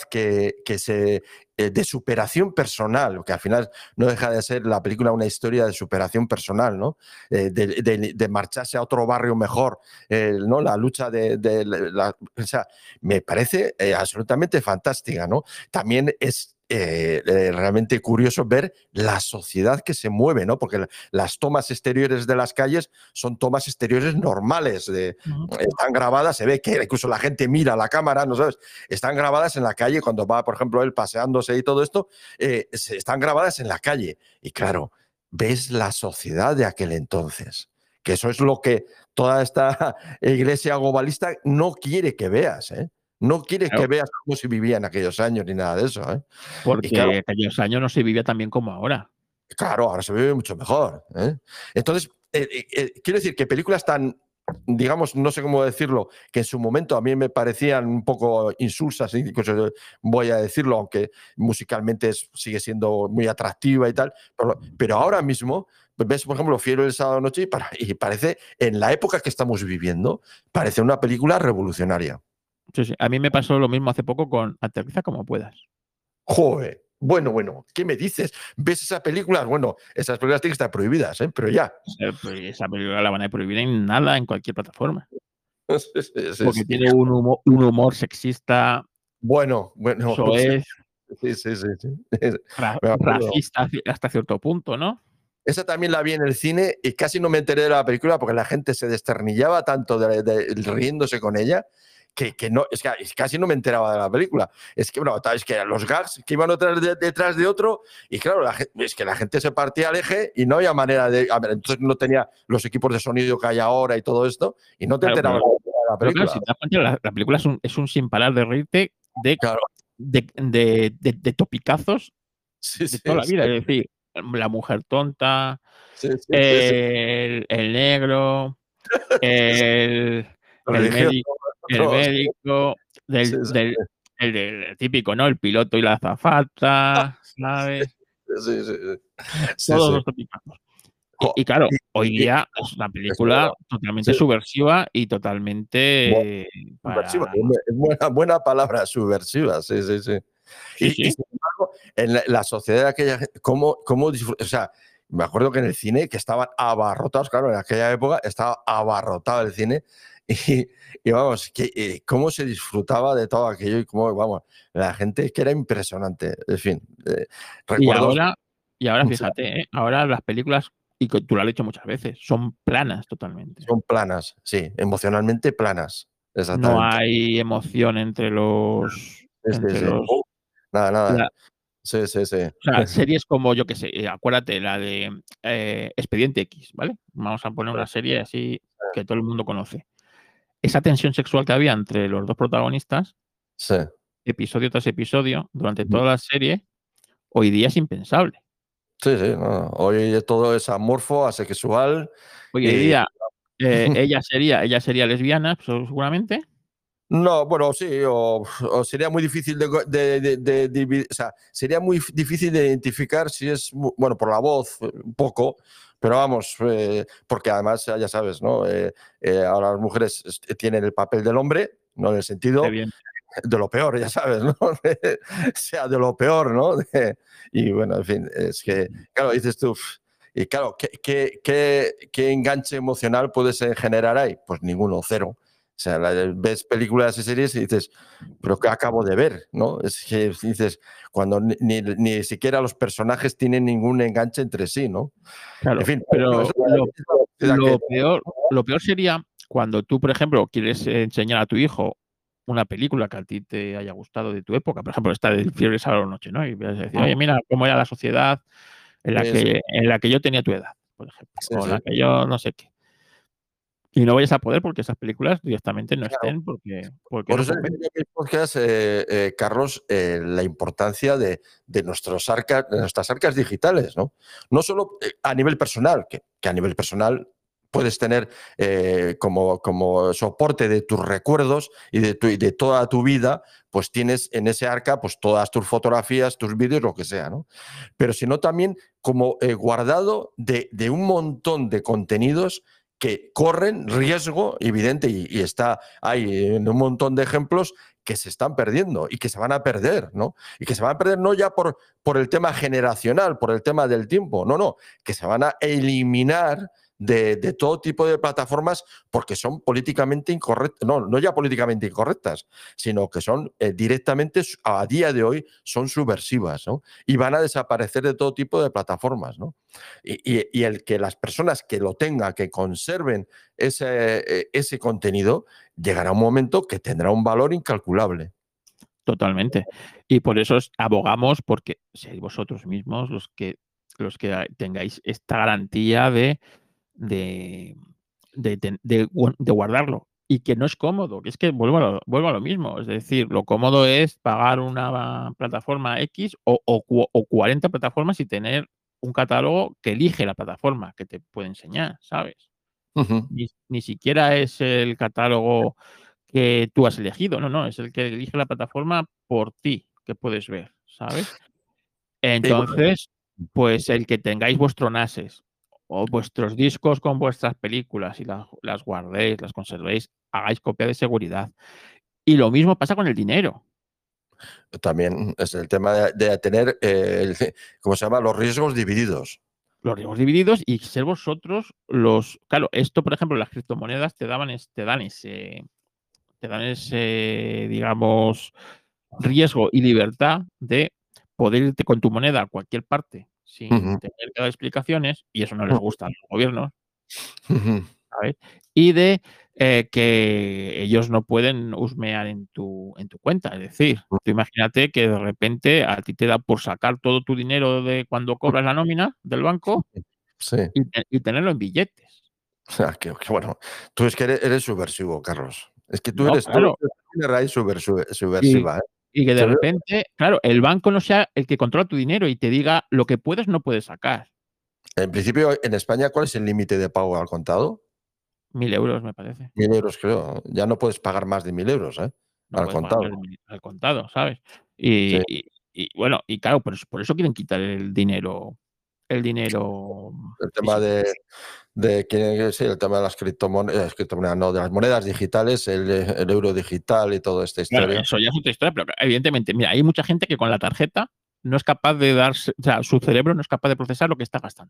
de superación personal, que al final no deja de ser la película una historia de superación personal, ¿no? De marcharse a otro barrio mejor, ¿no? La lucha o sea, me parece absolutamente fantástica, ¿no? También es realmente curioso ver la sociedad que se mueve, ¿no? Porque las tomas exteriores de las calles son tomas exteriores normales, Ujú. están grabadas, se ve que incluso la gente mira la cámara, ¿no sabes? Están grabadas en la calle cuando va, por ejemplo, él paseándose y todo esto, están grabadas en la calle. Y claro, ves la sociedad de aquel entonces, que eso es lo que toda esta iglesia globalista no quiere que veas, ¿eh? No quiere que Claro, veas cómo se vivía en aquellos años ni nada de eso, ¿eh? Y claro, porque aquellos años no se vivía tan bien como ahora. claro, ahora se vive mucho mejor, ¿eh? Entonces, quiero decir que películas tan, digamos, no sé cómo decirlo, que en su momento a mí me parecían un poco insulsas, incluso voy a decirlo, aunque musicalmente sigue siendo muy atractiva y tal, pero ahora mismo ves, por ejemplo, Fiero el sábado noche y parece, en la época que estamos viviendo, parece una película revolucionaria. Sí, sí. A mí me pasó lo mismo hace poco con Aterriza como puedas. Joder. Bueno, ¿qué me dices? ¿Ves esas películas? Bueno, esas películas tienen que estar prohibidas, ¿eh? Pero ya. Pues esa película la van a prohibir en nada, en cualquier plataforma. Sí, sí, sí, Porque sí. tiene un humor sexista, Bueno, sí, soez, sí, sí, sí. Me acuerdo. racista hasta cierto punto, ¿no? Esa también la vi en el cine y casi no me enteré de la película porque la gente se desternillaba tanto riéndose con ella que no, es que casi no me enteraba de la película. Es que, bueno, es que los gags que iban detrás de otro y claro, es que la gente se partía al eje y no había manera de... A ver, entonces no tenía los equipos de sonido que hay ahora y todo esto y no te Claro, enterabas de la pero claro, si película. te das cuenta, la película es un sin parar de reírte Claro, de topicazos sí, de toda sí, la vida. sí, Es decir, la mujer tonta, sí, sí, sí, sí. el negro, el, el Religioso, médico, el otros, médico, sí, del, sí, del, el típico, ¿no? El piloto y la azafata, ¿sabes? sí, sí, sí, sí, Todos sí. los topicazos. Y claro, hoy Y- día es una es bueno, película totalmente sí, subversiva y bueno, totalmente subversiva, para... es buena palabra, subversiva, sí, sí, sí. Sí, sí. Sin embargo, en la sociedad de aquella, o sea, me acuerdo que en el cine que estaban abarrotados, claro, en aquella época estaba abarrotado el cine y, y vamos, cómo se disfrutaba de todo aquello y cómo, vamos, la gente que era impresionante, en fin, Y recuerdos ahora, y ahora fíjate, ahora las películas, y tú lo has dicho muchas veces, son planas totalmente. son planas, sí, emocionalmente planas, No exactamente. hay emoción Sí, sí, entre sí. los, Nada, la- nada. Sí, sí, sí. o sea, series como, yo que sé, acuérdate, la de Expediente X, ¿vale? Vamos a poner una serie así que todo el mundo conoce. Esa tensión sexual que había entre los dos protagonistas, Sí. episodio tras episodio, durante toda la serie, hoy día es impensable. Sí, sí, no. Hoy todo es amorfo, asexual Hoy en y día, ella sería lesbiana, seguramente. no, bueno, sí, o sería muy difícil de dividir, o sea, sería muy difícil de identificar si es, bueno, por la voz, un poco, pero vamos, porque además, ya sabes, ¿no? Ahora las mujeres tienen el papel del hombre, no en el sentido Evidente. de lo peor, ya sabes, ¿no? Sea de lo peor, ¿no? Y bueno, en fin, es que, claro, dices tú, y claro, ¿qué enganche emocional puedes generar ahí? Pues ninguno, cero. O sea, ves películas y series y dices, pero ¿qué acabo de ver? ¿No? Es que dices, cuando ni siquiera los personajes tienen ningún enganche entre sí, ¿no? En Claro, fin, es pero la sociedad que... lo peor sería cuando tú, por ejemplo, quieres enseñar a tu hijo una película que a ti te haya gustado de tu época, por ejemplo, esta de Fiebre Sábado Noche, ¿no? Y vas a decir: "Oye, mira cómo era la sociedad Sí, sí, en la que yo tenía tu edad", por ejemplo, sí, o en sí. la que yo no sé qué. Y no vayas a poder porque esas películas directamente no Claro. estén porque Por no eso convencen. decía en mi podcast, Carlos, la importancia de nuestras arcas digitales, ¿no? No solo a nivel personal, que a nivel personal puedes tener como soporte de tus recuerdos y de toda tu vida, pues tienes en ese arca pues todas tus fotografías, tus vídeos, lo que sea, ¿no? Pero sino también como guardado de un montón de contenidos que corren riesgo evidente y está hay en un montón de ejemplos que se están perdiendo y que se van a perder, ¿no? Y que se van a perder no ya por el tema generacional, por el tema del tiempo, no, no, que se van a eliminar de todo tipo de plataformas porque son políticamente incorrectas, no ya políticamente incorrectas, sino que son directamente, a día de hoy, son subversivas, ¿no? Y van a desaparecer de todo tipo de plataformas, ¿no? Y el que las personas que lo tengan, que conserven ese contenido, llegará un momento que tendrá un valor incalculable. Totalmente. Y por eso abogamos porque seáis vosotros mismos los que tengáis esta garantía de, de guardarlo. Y que no es cómodo, que es que vuelvo a lo mismo. Es decir, lo cómodo es pagar una plataforma X o 40 plataformas y tener un catálogo que elige la plataforma que te puede enseñar, ¿sabes? Ujú. Ni siquiera es el catálogo que tú has elegido, no, no, es el que elige la plataforma por ti, que puedes ver, ¿sabes? Y bueno, Entonces, pues el que tengáis vuestro NASes o vuestros discos con vuestras películas y las guardéis, las conservéis, hagáis copia de seguridad. Y lo mismo pasa con el dinero. también es el tema de tener, ¿cómo se llama? Los riesgos divididos. Los riesgos divididos y ser vosotros los. Claro, esto, por ejemplo, las criptomonedas te dan ese, digamos, riesgo y libertad de poder irte con tu moneda a cualquier parte sin Ujú, tener que dar explicaciones, y eso no les gusta a los gobiernos, ujú. ¿sabes? Y de que ellos no pueden husmear en tu cuenta. Es decir, tú imagínate que de repente a ti te da por sacar todo tu dinero de cuando cobras la nómina del banco Sí. y tenerlo en billetes. Qué bueno. Tú es que eres subversivo, Carlos. Es que No, tú claro. tienes raíz Y subversiva, ¿eh? y que de Te veo- repente, claro, el banco no sea el que controla tu dinero y te diga lo que puedes, no puedes sacar. En principio, en España, ¿cuál es el límite de pago al contado? 1.000 euros, me parece. 1.000 euros, creo. Ya no puedes pagar más de 1.000 euros, ¿eh? No Al puedes pagar más contado. de 1.000 al contado, ¿sabes? Sí. Y bueno, y claro, por eso quieren quitar el dinero el tema sí, el tema de las criptomonedas, no, de las monedas digitales, el euro digital y toda esta Claro, historia. eso ya es otra historia, pero evidentemente, mira, hay mucha gente que con la tarjeta no es capaz de darse, o sea, su cerebro no es capaz de procesar lo que está gastando.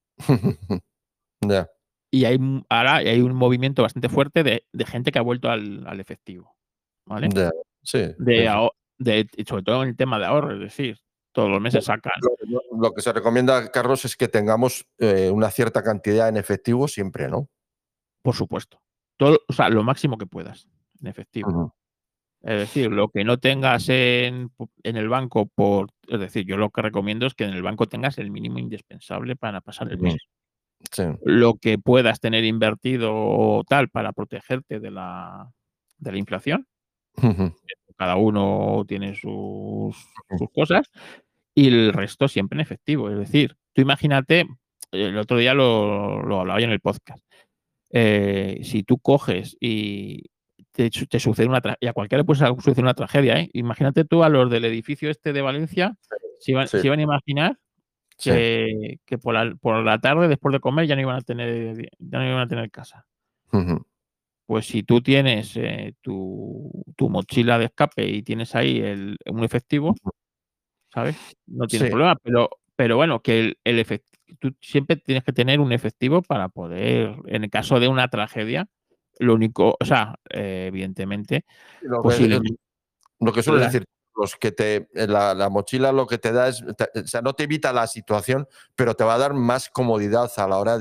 Ya, Y ahora hay un movimiento bastante fuerte de gente que ha vuelto al efectivo, ¿vale? ya, sí, sí, sí. Y sobre todo en el tema de ahorro, es decir, todos los meses sacan, Lo que se recomienda, Carlos, es que tengamos una cierta cantidad en efectivo siempre, ¿no? por supuesto, todo, o sea, lo máximo que puedas en efectivo. Ujú, Es decir, lo que no tengas en el banco, es decir, yo lo que recomiendo es que en el banco tengas el mínimo indispensable para pasar el ujú, mes. sí. Lo que puedas tener invertido o tal para protegerte de la inflación. Ujú, Cada uno tiene sus ujú, cosas y el resto siempre en efectivo. Es decir, tú imagínate, el otro día lo hablaba yo en el podcast. Si tú coges y te sucede y a cualquiera le puede suceder una tragedia, ¿eh? Imagínate tú a los del edificio este de Valencia, sí, se iban a imaginar sí. que por la tarde, después de comer, ya no iban a tener casa. Ujú, Pues si tú tienes tu mochila de escape y tienes ahí un efectivo, ¿sabes? No tienes sí. problema, pero bueno, que tú siempre tienes que tener un efectivo para poder, en el caso de una tragedia, lo único, o sea, evidentemente, Lo que, posiblemente lo que sueles la decir, la mochila lo que te da es, o sea, no te evita la situación, pero te va a dar más comodidad a la hora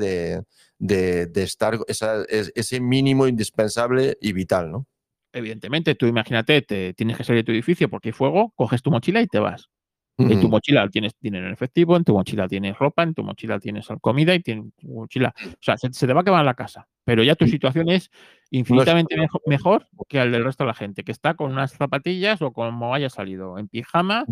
de estar ese mínimo indispensable y vital, ¿no? evidentemente, tú imagínate, te tienes que salir de tu edificio porque hay fuego, coges tu mochila y te vas. En tu Ujú. mochila tienes dinero en efectivo, en tu mochila tienes ropa, en tu mochila tienes comida y en tu mochila, o sea, se te va a quemar la casa, pero ya tu situación es No es, infinitamente mejor que el del resto de la gente, que está con unas zapatillas o como haya salido, en pijama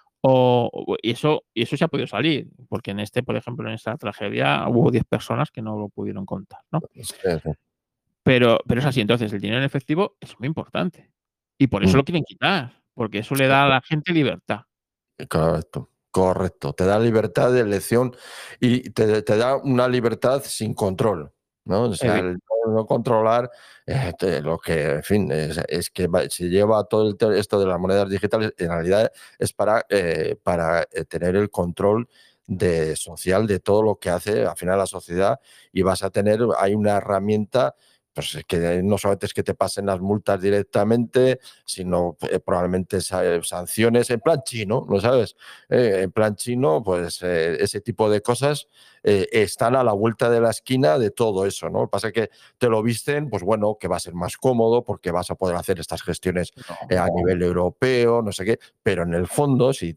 y eso se ha podido salir, porque por ejemplo, en esta tragedia hubo 10 personas que no lo pudieron contar, ¿no? sí, sí. Pero es así, entonces el dinero en efectivo es muy importante y por eso Mm, lo quieren quitar, porque eso le da a la gente libertad. correcto, correcto. Te da libertad de elección y te da una libertad sin control, ¿no? O sea, Evi el no controlar lo que, en fin, es que se lleva todo esto de las monedas digitales, en realidad es para tener el control social de todo lo que hace al final la sociedad y vas a tener, hay una herramienta. Pues es que no solamente es que te pasen las multas directamente, sino probablemente sanciones en plan chino, ¿lo sabes? En plan chino, pues ese tipo de cosas están a la vuelta de la esquina de todo eso, ¿no? Lo que pasa es que te lo visten, pues bueno, que va a ser más cómodo porque vas a poder hacer estas gestiones no. a nivel europeo, no sé qué, pero en el fondo, si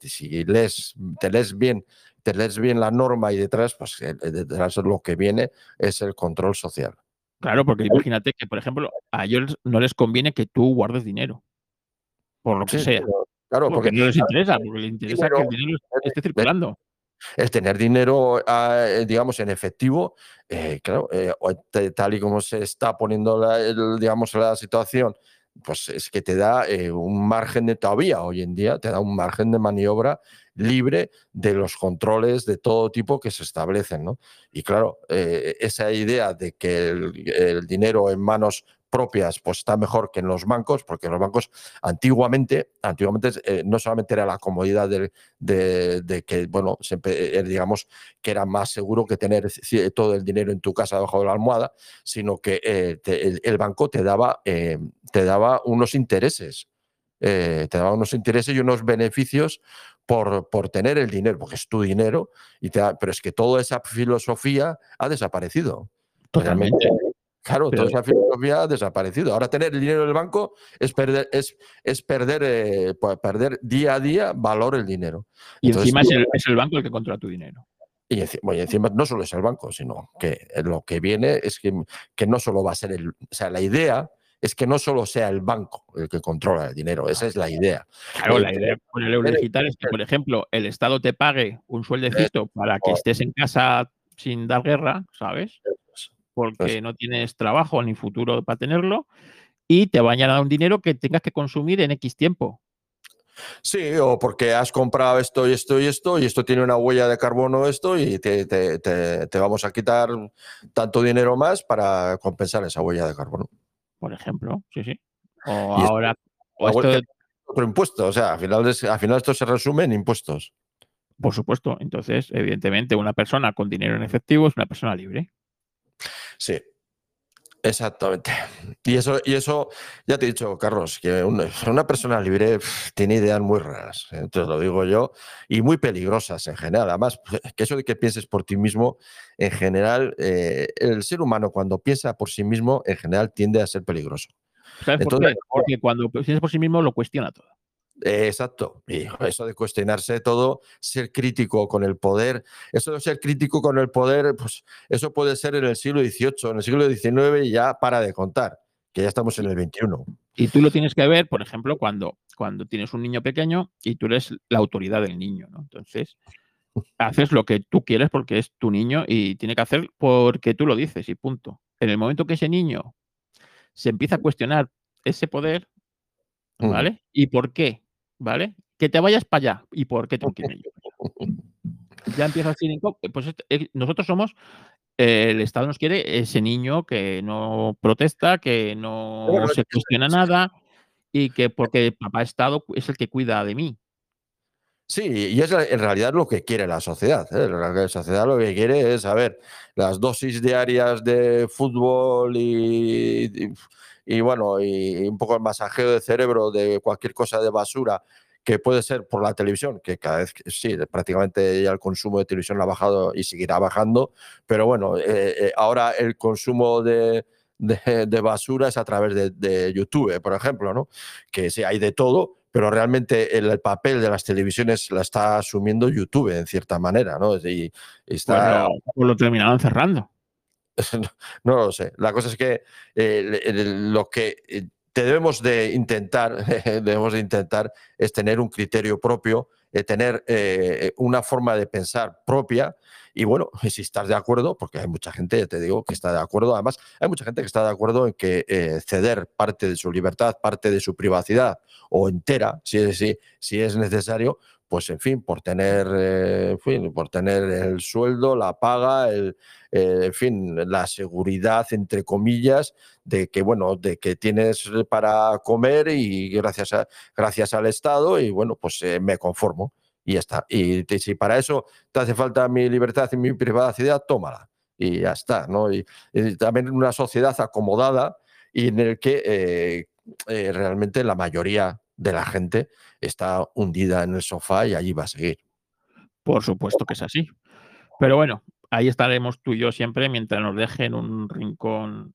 te lees bien la norma y detrás, pues detrás lo que viene es el control social. Claro, porque imagínate que, por ejemplo, a ellos no les conviene que tú guardes dinero, por lo que Sí, sea, claro, porque porque no les interesa, porque les interesa que dinero, el dinero esté circulando. el tener dinero, digamos, en efectivo, claro, tal y como se está poniendo digamos, la situación, pues es que te da un margen de todavía hoy en día, te da un margen de maniobra libre de los controles de todo tipo que se establecen, ¿no? Y claro, esa idea de que el dinero en manos propias pues está mejor que en los bancos, porque en los bancos antiguamente no solamente era la comodidad de que, bueno, siempre, digamos, que era más seguro que tener todo el dinero en tu casa debajo de la almohada, sino que el banco te daba unos intereses. Te daba unos intereses y unos beneficios por tener el dinero, porque es tu dinero, pero es que toda esa filosofía ha desaparecido. Realmente, Totalmente. claro, toda Pero esa filosofía ha desaparecido. Ahora tener el dinero en el banco es perder día a día valor el dinero. y Entonces, encima es el banco el que controla tu dinero. bueno, y encima no solo es el banco, sino que lo que viene es que no solo va a ser o sea, la idea es que no solo sea el banco el que controla el dinero, esa es la idea. Claro, Eh, la idea con el euro digital es que, por ejemplo, el Estado te pague un sueldecito para que estés en casa sin dar guerra, ¿sabes? pues, Porque no tienes trabajo ni futuro para tenerlo, y te vayan a dar un dinero que tengas que consumir en X tiempo. Sí, o porque has comprado esto y esto y esto, y esto tiene una huella de carbono esto, y te vamos a quitar tanto dinero más para compensar esa huella de carbono. por ejemplo. Sí, sí. O Y esto, ahora, o esto, que otro impuesto, o sea, al final esto se resume en impuestos. por supuesto. Entonces, evidentemente, una persona con dinero en efectivo es una persona libre. Sí, exactamente. Y eso, ya te he dicho, Carlos, que una persona libre tiene ideas muy raras, te lo digo yo, y muy peligrosas en general. Además, que eso de que pienses por ti mismo, en general, el ser humano cuando piensa por sí mismo, en general tiende a ser peligroso. ¿Sabes por Entonces, qué? Porque cuando piensas por sí mismo lo cuestiona todo. exacto. Y eso de cuestionarse todo, ser crítico con el poder, eso de ser crítico con el poder, pues eso puede ser en el siglo XVIII, en el siglo XIX y ya para de contar, que ya estamos en Y, el XXI. y tú lo tienes que ver, por ejemplo, cuando tienes un niño pequeño y tú eres la autoridad del niño, ¿no? Entonces, haces lo que tú quieres porque es tu niño y tiene que hacer porque tú lo dices y punto. En el momento que ese niño se empieza a cuestionar ese poder, Ujú. ¿vale? ¿Y por qué? ¿Vale? Que te vayas para allá. ¿Y por qué tengo que irme yo para allá? Ya empieza a decir, pues nosotros somos, el Estado nos quiere ese niño que no protesta, que no Bueno, se cuestiona nada y que porque papá Estado es el que cuida de mí. sí, y es en realidad lo que quiere la sociedad, ¿eh? La sociedad lo que quiere es, a ver, las dosis diarias de fútbol y bueno, y un poco el masajeo de cerebro de cualquier cosa de basura que puede ser por la televisión, que cada vez, sí, prácticamente ya el consumo de televisión ha bajado y seguirá bajando, pero bueno, ahora el consumo de basura es a través de YouTube, por ejemplo, ¿no? Que sí, hay de todo, pero realmente el papel de las televisiones la está asumiendo YouTube en cierta manera, ¿no? Y Pues está, lo terminaron cerrando. no lo sé. La cosa es que lo que te debemos de intentar es tener un criterio propio, tener una forma de pensar propia. Y bueno, si estás de acuerdo, porque hay mucha gente, ya te digo, que está de acuerdo, además hay mucha gente que está de acuerdo en que ceder parte de su libertad, parte de su privacidad o entera, si es necesario, pues en fin, en fin, por tener el sueldo, la paga, en fin, la seguridad, entre comillas, de que, bueno, de que tienes para comer y gracias al Estado y, bueno, pues me conformo y ya está. Y si para eso te hace falta mi libertad y mi privacidad, tómala y ya está, ¿no? Y también una sociedad acomodada y en el que realmente la mayoría de la gente está hundida en el sofá y allí va a seguir. Por supuesto que es así. Pero bueno, ahí estaremos tú y yo siempre mientras nos dejen un rincón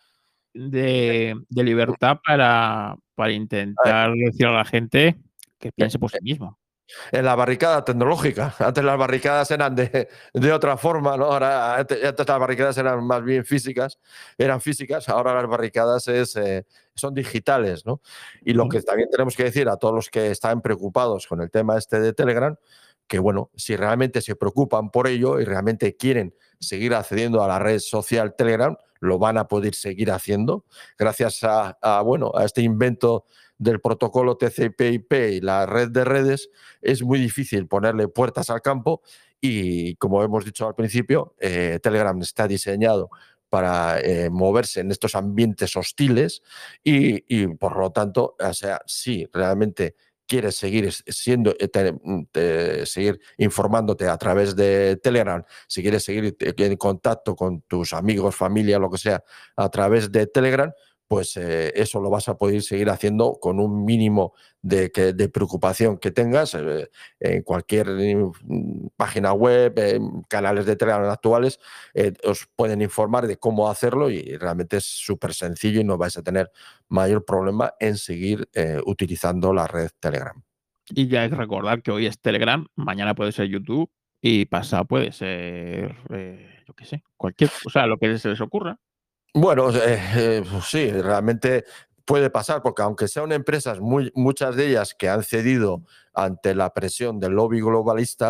de libertad para intentar decir a la gente que piense por sí misma. En la barricada tecnológica. Antes las barricadas eran de otra forma, ¿no? Ahora, antes las barricadas eran más bien físicas, ahora las barricadas son digitales, ¿no? Y lo Ujú. que también tenemos que decir a todos los que están preocupados con el tema este de Telegram, que bueno, si realmente se preocupan por ello y realmente quieren seguir accediendo a la red social Telegram, lo van a poder seguir haciendo gracias bueno, a este invento del protocolo TCP/IP y la red de redes. Es muy difícil ponerle puertas al campo y, como hemos dicho al principio, Telegram está diseñado para moverse en estos ambientes hostiles y, por lo tanto, o sea, si realmente quieres seguir seguir informándote a través de Telegram, si quieres seguir en contacto con tus amigos, familia, lo que sea, a través de Telegram, pues eso lo vas a poder seguir haciendo con un mínimo de preocupación que tengas en cualquier página web, canales de Telegram actuales, os pueden informar de cómo hacerlo y realmente es súper sencillo y no vais a tener mayor problema en seguir utilizando la red Telegram. Y ya hay que recordar que hoy es Telegram, mañana puede ser YouTube y pasado puede ser, yo qué sé, cualquier cosa, lo que se les ocurra. Bueno, pues sí, realmente puede pasar, porque aunque sean empresas, muchas de ellas que han cedido ante la presión del lobby globalista,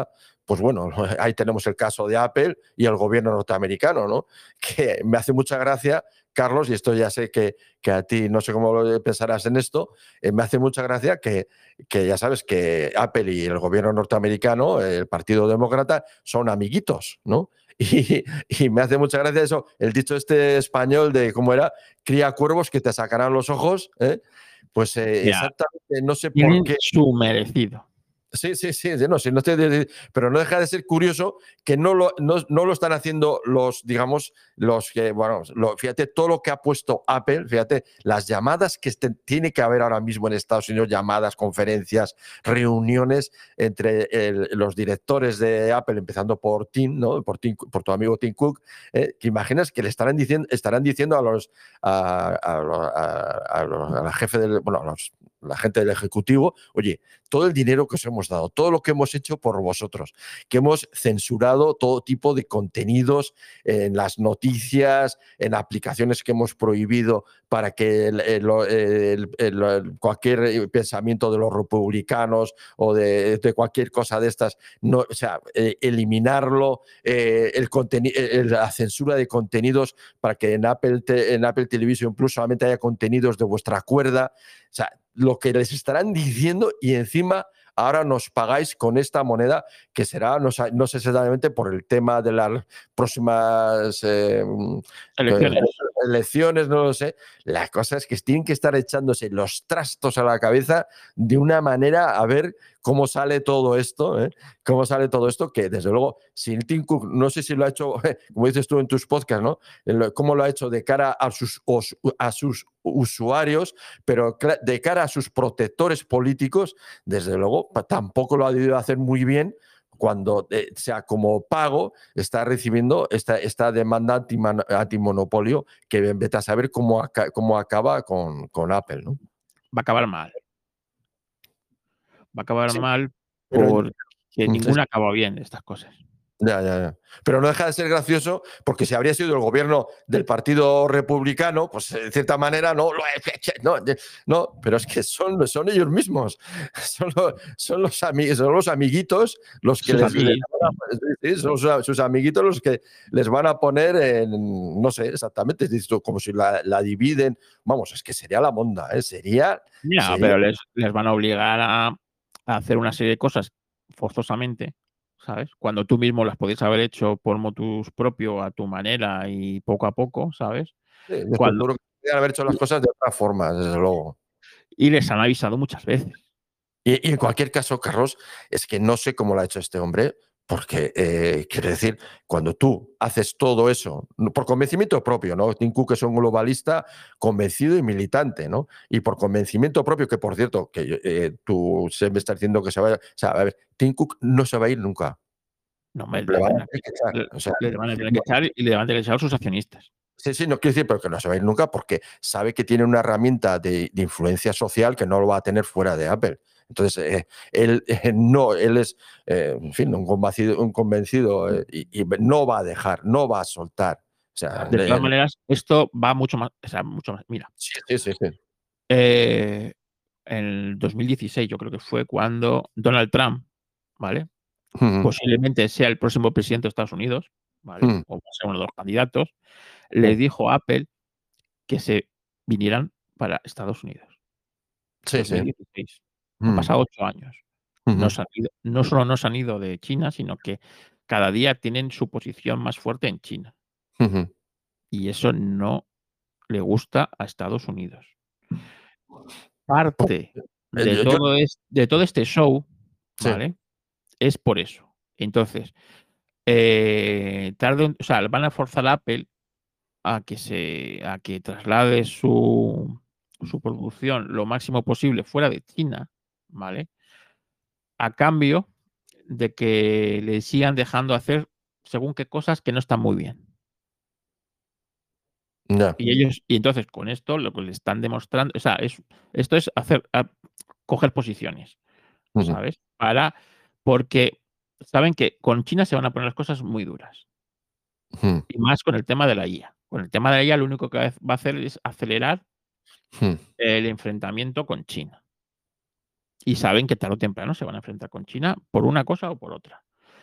pues bueno, ahí tenemos el caso de Apple y el gobierno norteamericano, ¿no? Que me hace mucha gracia, Carlos, y esto ya sé que a ti no sé cómo lo pensarás en esto, me hace mucha gracia que ya sabes que Apple y el gobierno norteamericano, el Partido Demócrata, son amiguitos, ¿no? Y me hace mucha gracia eso, el dicho este español de cómo era, cría cuervos que te sacarán los ojos, ¿eh? Pues Ya, exactamente, no sé por tienen qué. su merecido. Sí, sí, sí, no, sí, no pero no deja de ser curioso que no lo están haciendo los, digamos, los que, bueno, fíjate todo lo que ha puesto Apple, fíjate las llamadas que tiene que haber ahora mismo en Estados Unidos, llamadas, conferencias, reuniones entre los directores de Apple, empezando por Tim, ¿no? Por tu amigo Tim Cook, que imaginas que le estarán diciendo a la jefe del, bueno, la gente del ejecutivo, oye, todo el dinero que os hemos dado, todo lo que hemos hecho por vosotros, que hemos censurado todo tipo de contenidos en las noticias, en aplicaciones que hemos prohibido para que cualquier pensamiento de los republicanos o de cualquier cosa de estas, no, o sea, eliminarlo, la censura de contenidos para que en Apple Television Plus solamente haya contenidos de vuestra cuerda. O sea, lo que les estarán diciendo y encima ahora nos pagáis con esta moneda que será, no sé exactamente por el tema de las próximas elecciones, no lo sé. La cosa es que tienen que estar echándose los trastos a la cabeza de una manera a ver cómo sale todo esto, ¿eh? Cómo sale todo esto, que desde luego, si Tim Cook, no sé si lo ha hecho, como dices tú en tus podcasts, ¿no? Cómo lo ha hecho de cara a sus usuarios, pero de cara a sus protectores políticos, desde luego, tampoco lo ha debido hacer muy bien cuando, sea como pago, está recibiendo esta demanda antimonopolio que vete a saber cómo acaba con Apple, ¿no? Va a acabar mal. Va a acabar Sí, mal pero porque ninguna acaba bien de estas cosas. Ya. Pero no deja de ser gracioso porque si habría sido el gobierno del Partido Republicano, pues de cierta manera no, pero es que son ellos mismos, son los amiguitos los que Sus amigos. son sus amiguitos los que les van a poner en, no sé exactamente, como si la dividen. Vamos, es que sería la monda, ¿eh? Ya, pero les van a obligar a hacer una serie de cosas forzosamente, ¿sabes? Cuando tú mismo las podías haber hecho por motus propio, a tu manera y poco a poco, ¿sabes? Sí, yo estoy Cuando seguro que podrían haber hecho las cosas de otra forma, desde luego. y les han avisado muchas veces. Y en cualquier caso, Carlos, es que no sé cómo lo ha hecho este hombre, porque quiero decir, cuando tú haces todo eso, por convencimiento propio, ¿no? Tim Cook es un globalista convencido y militante, ¿no? Y por convencimiento propio, que por cierto, que tú se me estás diciendo que se vaya, o sea, a ver, Tim Cook no se va a ir nunca. No, Le van a tener que echar, o sea, le van a tener que echar y le van a tener que echar a sus accionistas. sí, no quiero decir, pero que no se va a ir nunca porque sabe que tiene una herramienta de influencia social que no lo va a tener fuera de Apple. Entonces, él es, en fin, un convencido y no va a dejar, no va a soltar. O sea, De todas maneras, esto va mucho más, o sea, mucho más. Mira, sí. en el 2016 yo creo que fue cuando Donald Trump, ¿vale? Ujú, Posiblemente sea el próximo presidente de Estados Unidos, ¿vale? ujú, O va a ser uno de los candidatos, le dijo a Apple que se vinieran para Estados Unidos. sí. 2016. Han Mm, pasado 8 años. ujú, No solo no se han ido de China, sino que cada día tienen su posición más fuerte en China. ujú. Y eso no le gusta a Estados Unidos. Pues, Parte yo, de todo este show, sí. ¿vale? Es por eso. Entonces, o sea, van a forzar a Apple a que traslade su producción lo máximo posible fuera de China, ¿vale? A cambio de que le sigan dejando hacer según qué cosas que no están muy bien. Ya. Y entonces con esto lo que le están demostrando, o sea, esto es coger posiciones, Ujú, ¿sabes? Porque saben que con China se van a poner las cosas muy duras. ujú, Y más con el tema de la IA. Con el tema de la IA lo único que va a hacer es acelerar ujú. el enfrentamiento con China. Y saben que tarde o temprano se van a enfrentar con China por una cosa o por otra.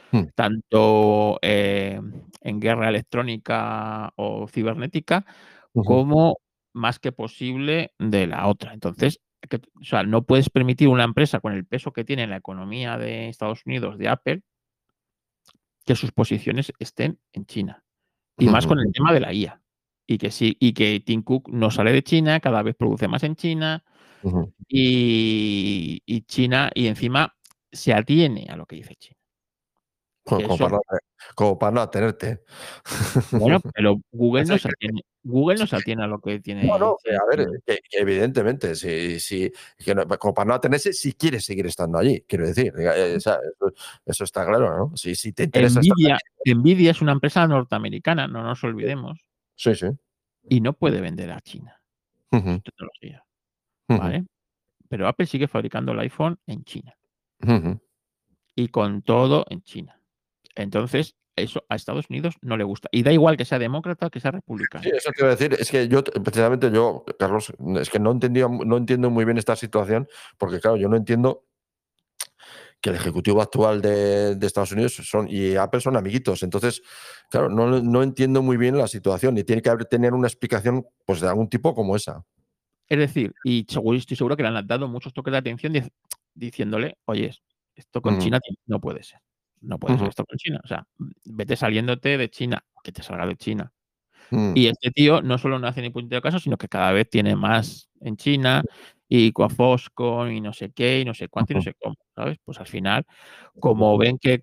Mm, tanto en guerra electrónica o cibernética, ujú, como más que posible de la otra. Entonces, o sea, no puedes permitir una empresa con el peso que tiene en la economía de Estados Unidos, de Apple, que sus posiciones estén en China. Y más ujú, con el tema de la IA. Y que sí, y que Tim Cook no sale de China, cada vez produce más en China, ujú. y China, y encima se atiene a lo que dice China. Como Que como eso, para no como para no atenerte. bueno, pero Google Así no se atiene. Google no se atiene a lo que no, tiene no, a ver, China. que evidentemente, que no, como para no atenerse, si quieres seguir estando allí, quiero decir, o sea, eso está claro, ¿no? Si te interesa estar Nvidia, allí. Nvidia es una empresa norteamericana, no nos olvidemos, Sí, sí. y no puede vender a China su Ujú, tecnología, ujú, ¿vale? Pero Apple sigue fabricando el iPhone en China ujú. y con todo en China. Entonces, eso a Estados Unidos no le gusta. Y da igual que sea demócrata o que sea Sí, republicano. eso te iba a decir. Es que precisamente yo, Carlos, es que no entiendo muy bien esta situación, porque claro, yo no entiendo que el ejecutivo actual de Estados Unidos y Apple son amiguitos. Entonces, claro, no entiendo muy bien la situación y tiene que tener una explicación pues de algún tipo como esa. Es decir, y estoy seguro que le han dado muchos toques de atención diciéndole: "Oye, esto con Ujú, China no puede ser. No puede ser ujú, esto con China. O sea, vete saliéndote de China, que te salga de China". mm, Y este tío no solo no hace ni puñetero caso, sino que cada vez tiene más en China, y con Foxconn, y no sé qué, y no sé cuánto, y no ujú, sé cómo, ¿sabes? Pues al final, ujú. como ven que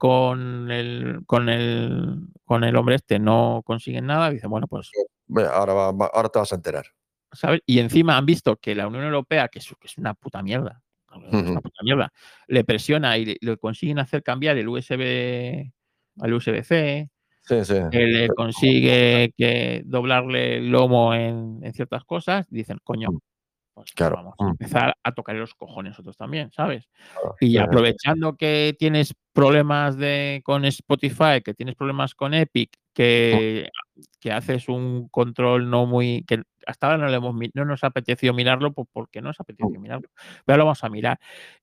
con el hombre este no consiguen nada, dicen: "Bueno, pues", Ve, ahora te vas a enterar. ¿sabes? Y encima han visto que la Unión Europea, que es una puta mierda, es Ujú. una puta mierda, le presiona y le consiguen hacer cambiar el USB al USB-C, Sí, sí. que le consigue que doblarle el lomo en ciertas cosas, dicen: "Coño, pues Claro. vamos a empezar a tocarle los cojones nosotros también", ¿sabes? Claro. Y Sí, aprovechando que tienes problemas con Spotify, que tienes problemas con Epic, sí. que haces un control no muy que hasta ahora no nos ha apetecido mirarlo, pues porque no nos ha apetecido mirarlo, pero ahora lo vamos a mirar.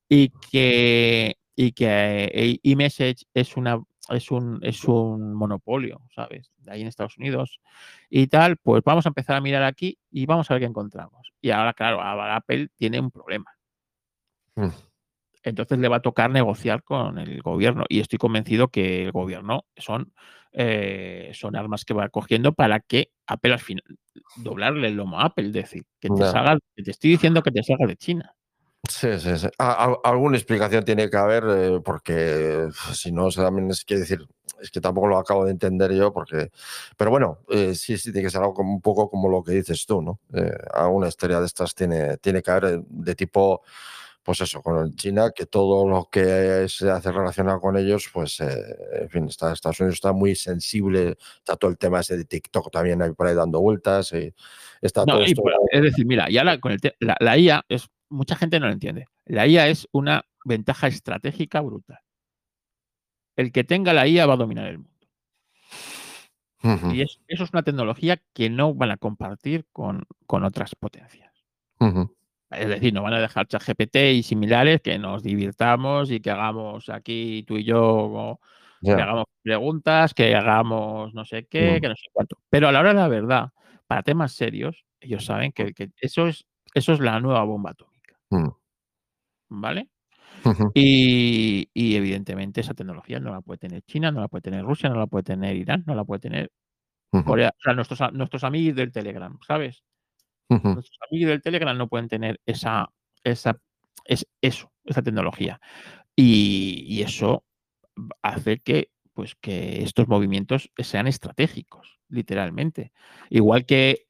Y que eMessage es un monopolio, ¿sabes? Ahí en Estados Unidos y tal, pues vamos a empezar a mirar aquí y vamos a ver qué encontramos. Y ahora, claro, ahora Apple tiene un problema. Mm. Entonces le va a tocar negociar con el gobierno y estoy convencido que el gobierno son armas que va cogiendo para que Apple al final doblarle el lomo a Apple, decir, Ya. que te estoy diciendo que te salgas de China. Sí, sí, sí. Alguna explicación tiene que haber, porque si no, también es que decir, es que tampoco lo acabo de entender yo, porque, pero bueno, sí, sí, tiene que ser algo como un poco como lo que dices tú, ¿no? Alguna historia de estas tiene que haber de tipo, pues eso, con China, que todo lo que se hace relacionado con ellos, pues, en fin, Estados Unidos está muy sensible, está todo el tema ese de TikTok también ahí por ahí dando vueltas, y está No, todo esto. es decir, mira, ya con la IA mucha gente no lo entiende. La IA es una ventaja estratégica brutal. El que tenga la IA va a dominar el mundo. Ujú, Y eso es una tecnología que no van a compartir con otras potencias. ujú. Es decir, no van a dejar ChatGPT y similares que nos divirtamos y que hagamos aquí tú y yo, que Ya. hagamos preguntas, que hagamos no sé qué, Mm, que no sé cuánto. Pero a la hora de la verdad, para temas serios, ellos saben que eso es la nueva bomba atómica, mm, ¿vale? ujú. Y evidentemente esa tecnología no la puede tener China, no la puede tener Rusia, no la puede tener Irán, no la puede tener Ujú, Corea, o sea, nuestros amigos del Telegram, ¿sabes? ujú, Nuestros amigos del Telegram no pueden tener esa esa tecnología. Y eso hace que estos movimientos sean estratégicos, literalmente. Igual que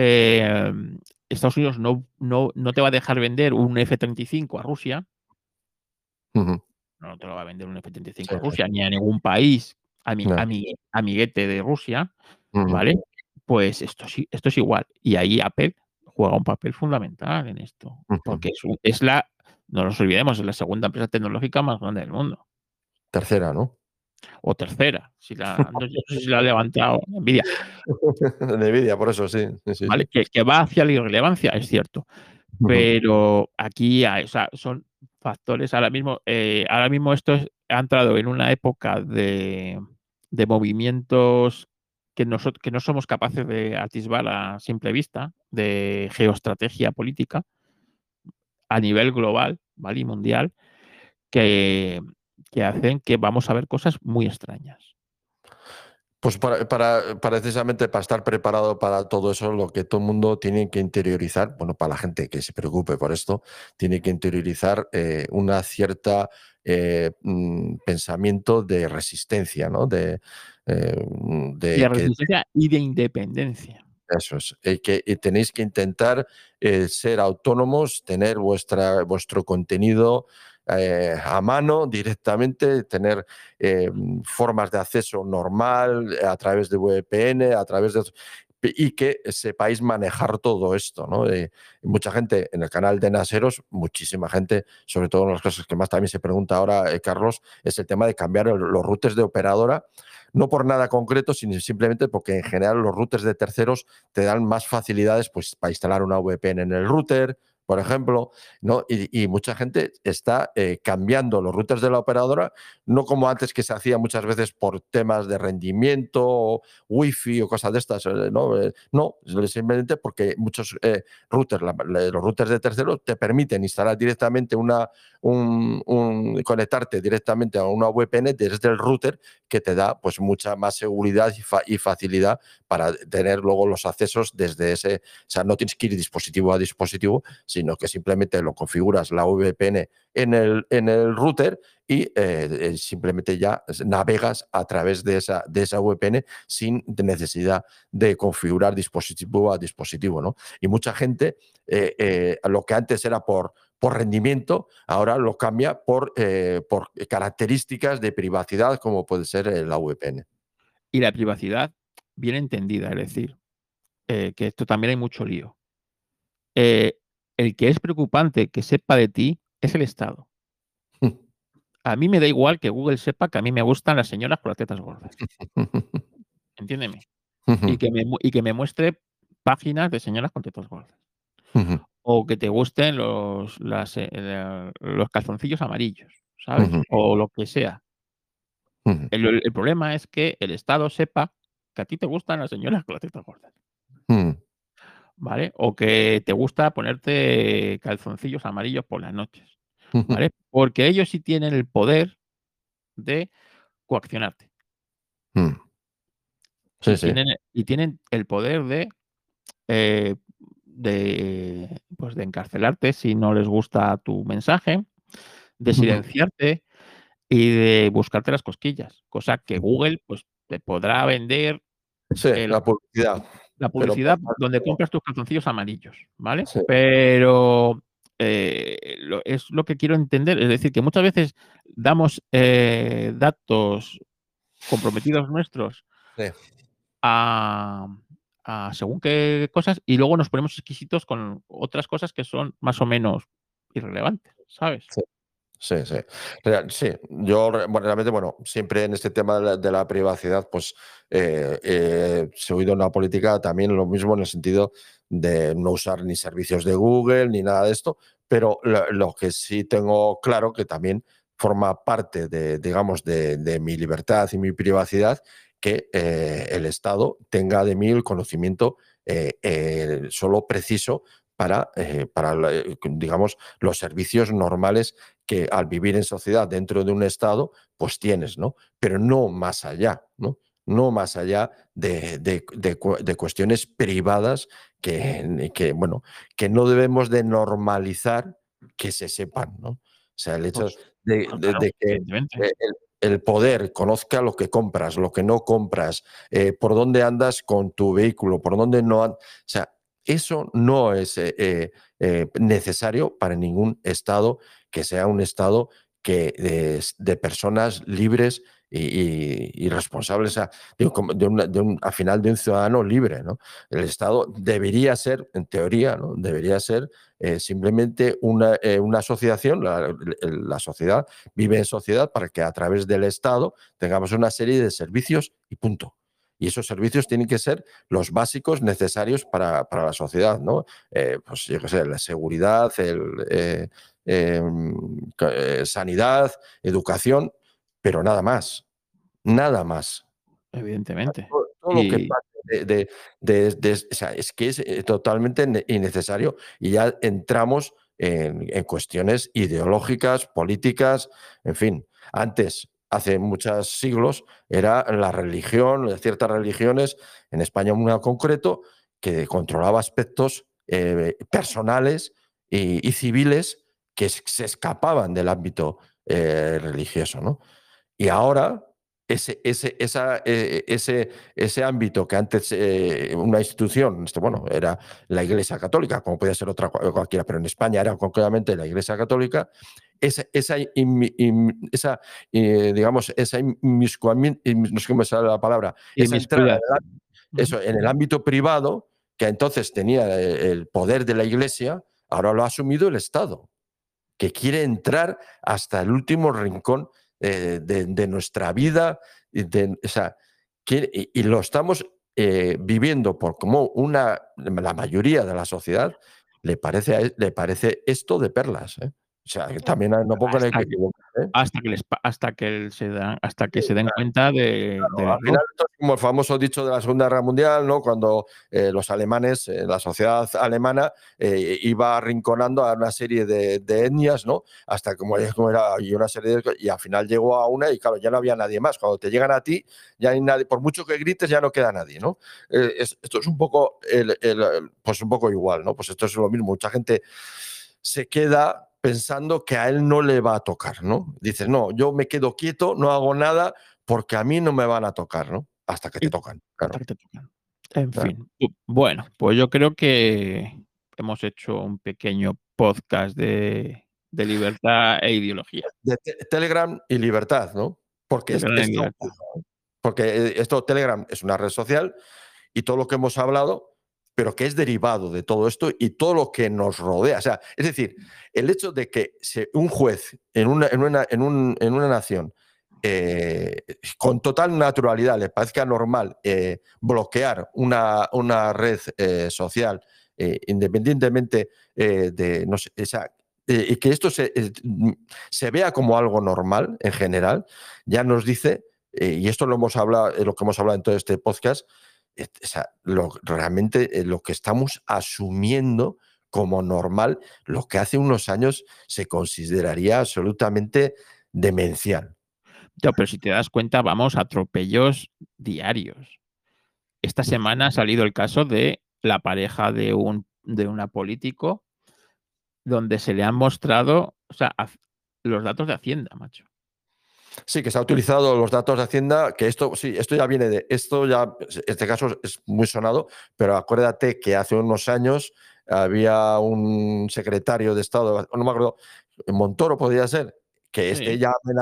Estados Unidos no te va a dejar vender un F-35 a Rusia, ujú. no te lo va a vender un Sí, F-35 a sí. Rusia, ni a ningún país Ya. amiguete de Rusia, Ujú, ¿vale? Pues esto es igual. Y ahí Apple juega un papel fundamental en esto, ujú. porque no nos olvidemos, es la segunda empresa tecnológica más grande del mundo, Tercera, ¿no? o tercera, no sé si la ha levantado Nvidia, De envidia, por eso sí. Sí, sí, ¿vale? sí. Que va hacia la irrelevancia, es cierto, Ujú, pero aquí hay, o sea, son factores ahora mismo esto es ha entrado en una época de movimientos que no somos capaces de atisbar a simple vista, de geoestrategia política a nivel global, ¿vale? Y mundial, que, que hacen que vamos a ver cosas muy extrañas. Pues precisamente para estar preparado para todo eso, lo que todo el mundo tiene que interiorizar, bueno, para la gente que se preocupe por esto, tiene que interiorizar una cierta pensamiento de resistencia, ¿no? De De que resistencia y de independencia. eso es, que tenéis que intentar ser autónomos, tener vuestro contenido a mano directamente, tener formas de acceso normal a través de VPN, a través de... Y que sepáis manejar todo esto, ¿no? Mucha gente en el canal de Naseros, muchísima gente, sobre todo en las cosas que más también se pregunta ahora, Carlos, es el tema de cambiar los routers de operadora, no por nada concreto, sino simplemente porque en general los routers de terceros te dan más facilidades pues, para instalar una VPN en el router, por ejemplo, ¿no? Y mucha gente está cambiando los routers de la operadora, no como antes que se hacía muchas veces por temas de rendimiento, o wifi o cosas de estas, ¿no? No, simplemente porque muchos routers, los routers de terceros te permiten instalar directamente conectarte directamente a una VPN desde el router que te da pues mucha más seguridad y facilidad para tener luego los accesos desde ese, o sea, no tienes que ir dispositivo a dispositivo, sino que simplemente lo configuras la VPN en el router y simplemente ya navegas a través de esa VPN sin necesidad de configurar dispositivo a dispositivo, ¿no? Y mucha gente, lo que antes era por rendimiento, ahora lo cambia por características de privacidad, como puede ser la VPN. Y la privacidad bien entendida, es decir, que esto también hay mucho lío. El que es preocupante que sepa de ti es el Estado. A mí me da igual que Google sepa que a mí me gustan las señoras con las tetas gordas. Entiéndeme. Y que me muestre páginas de señoras con tetas gordas. O que te gusten los calzoncillos amarillos, ¿sabes? O lo que sea. El problema es que el Estado sepa que a ti te gustan las señoras con las tetas gordas, ¿vale? O que te gusta ponerte calzoncillos amarillos por las noches, ¿vale? Porque ellos sí tienen el poder de coaccionarte. Sí, sí. Y tienen el poder eh, de encarcelarte si no les gusta tu mensaje, de silenciarte y de buscarte las cosquillas, cosa que Google, pues, te podrá vender Sí, el la publicidad. la Pero publicidad donde compras tus calzoncillos amarillos, ¿vale? sí. Pero, es lo que quiero entender, es decir, que muchas veces damos, datos comprometidos nuestros Sí. a según qué cosas y luego nos ponemos exquisitos con otras cosas que son más o menos irrelevantes, ¿sabes? Sí. Sí, sí. Sí, yo realmente, bueno, siempre en este tema de la privacidad, pues soy de una política también lo mismo en el sentido de no usar ni servicios de Google ni nada de esto, pero lo que sí tengo claro que también forma parte de, digamos, de mi libertad y mi privacidad, que el Estado tenga de mí el conocimiento solo preciso para digamos, los servicios normales que al vivir en sociedad dentro de un Estado, pues tienes, ¿no? Pero no más allá, ¿no? No más allá de cuestiones privadas bueno, que no debemos de normalizar que se sepan, ¿no? O sea, el hecho Pues, claro, de que evidentemente. el poder conozca lo que compras, lo que no compras, por dónde andas con tu vehículo, por dónde no andas. O sea, eso no es necesario para ningún Estado que sea un Estado de personas libres y responsables, o sea, al final de un ciudadano libre, ¿no? El Estado debería ser, en teoría, ¿no? Debería ser simplemente una asociación, la sociedad vive en sociedad para que a través del Estado tengamos una serie de servicios y punto. Y esos servicios tienen que ser los básicos necesarios para la sociedad, ¿no? Pues yo qué sé, la seguridad, sanidad, educación, pero nada más, nada más. Evidentemente. Todo lo que Y pasa o sea, es que es totalmente innecesario y ya entramos en cuestiones ideológicas, políticas, en fin. Antes, hace muchos siglos, era la religión, ciertas religiones, en España una en concreto, que controlaba aspectos personales y civiles que se escapaban del ámbito religioso, ¿no? Y ahora ese ámbito que antes una institución, bueno, era la Iglesia Católica, como podía ser otra cualquiera, pero en España era concretamente la Iglesia Católica, digamos, esa inmiscuamiento, no sé cómo me sale la palabra, esa entrada inmiscuidad. Ujú. eso, en el ámbito privado, que entonces tenía el poder de la Iglesia, ahora lo ha asumido el Estado, que quiere entrar hasta el último rincón de nuestra vida. O sea, y lo estamos viviendo por como la mayoría de la sociedad le parece esto de perlas. O sea, que también no pongan el Hasta que que equivocar. hasta que se den cuenta del Al final, error. esto es como el famoso dicho de la Segunda Guerra Mundial, ¿no? Cuando los alemanes, la sociedad alemana, iba arrinconando a una serie de etnias, ¿no? Hasta como era, y una serie y al final llegó a una y claro, ya no había nadie más. Cuando te llegan a ti, ya hay nadie, por mucho que grites, ya no queda nadie, ¿no? Esto es un poco, pues un poco igual, ¿no? Pues esto es lo mismo. Mucha gente se queda pensando que a él no le va a tocar, ¿no? Dices, no, yo me quedo quieto, no hago nada porque a mí no me van a tocar, ¿no? Hasta que te tocan, Hasta claro. que te tocan. En Claro. fin. Bueno, pues yo creo que hemos hecho un pequeño podcast de libertad e ideología. De Telegram y libertad, ¿no? Porque De gran esto, libertad. porque esto, Telegram es una red social y todo lo que hemos hablado, pero que es derivado de todo esto y todo lo que nos rodea. O sea, es decir, el hecho de que un juez en una nación con total naturalidad le parezca normal bloquear una red social independientemente no sé, y que esto se vea como algo normal en general, ya nos dice, y esto lo hemos hablado, lo que hemos hablado en todo este podcast, o sea, realmente lo que estamos asumiendo como normal, lo que hace unos años se consideraría absolutamente demencial. Ya, pero si te das cuenta, vamos a atropellos diarios. Esta semana ha salido el caso de la pareja de una político, donde se le han mostrado, o sea, los datos de Hacienda, macho. Sí, que se ha utilizado los datos de Hacienda, que esto, sí, esto ya viene esto ya, este caso es muy sonado, pero acuérdate que hace unos años había un secretario de Estado, no me acuerdo, Montoro podría ser, que Sí,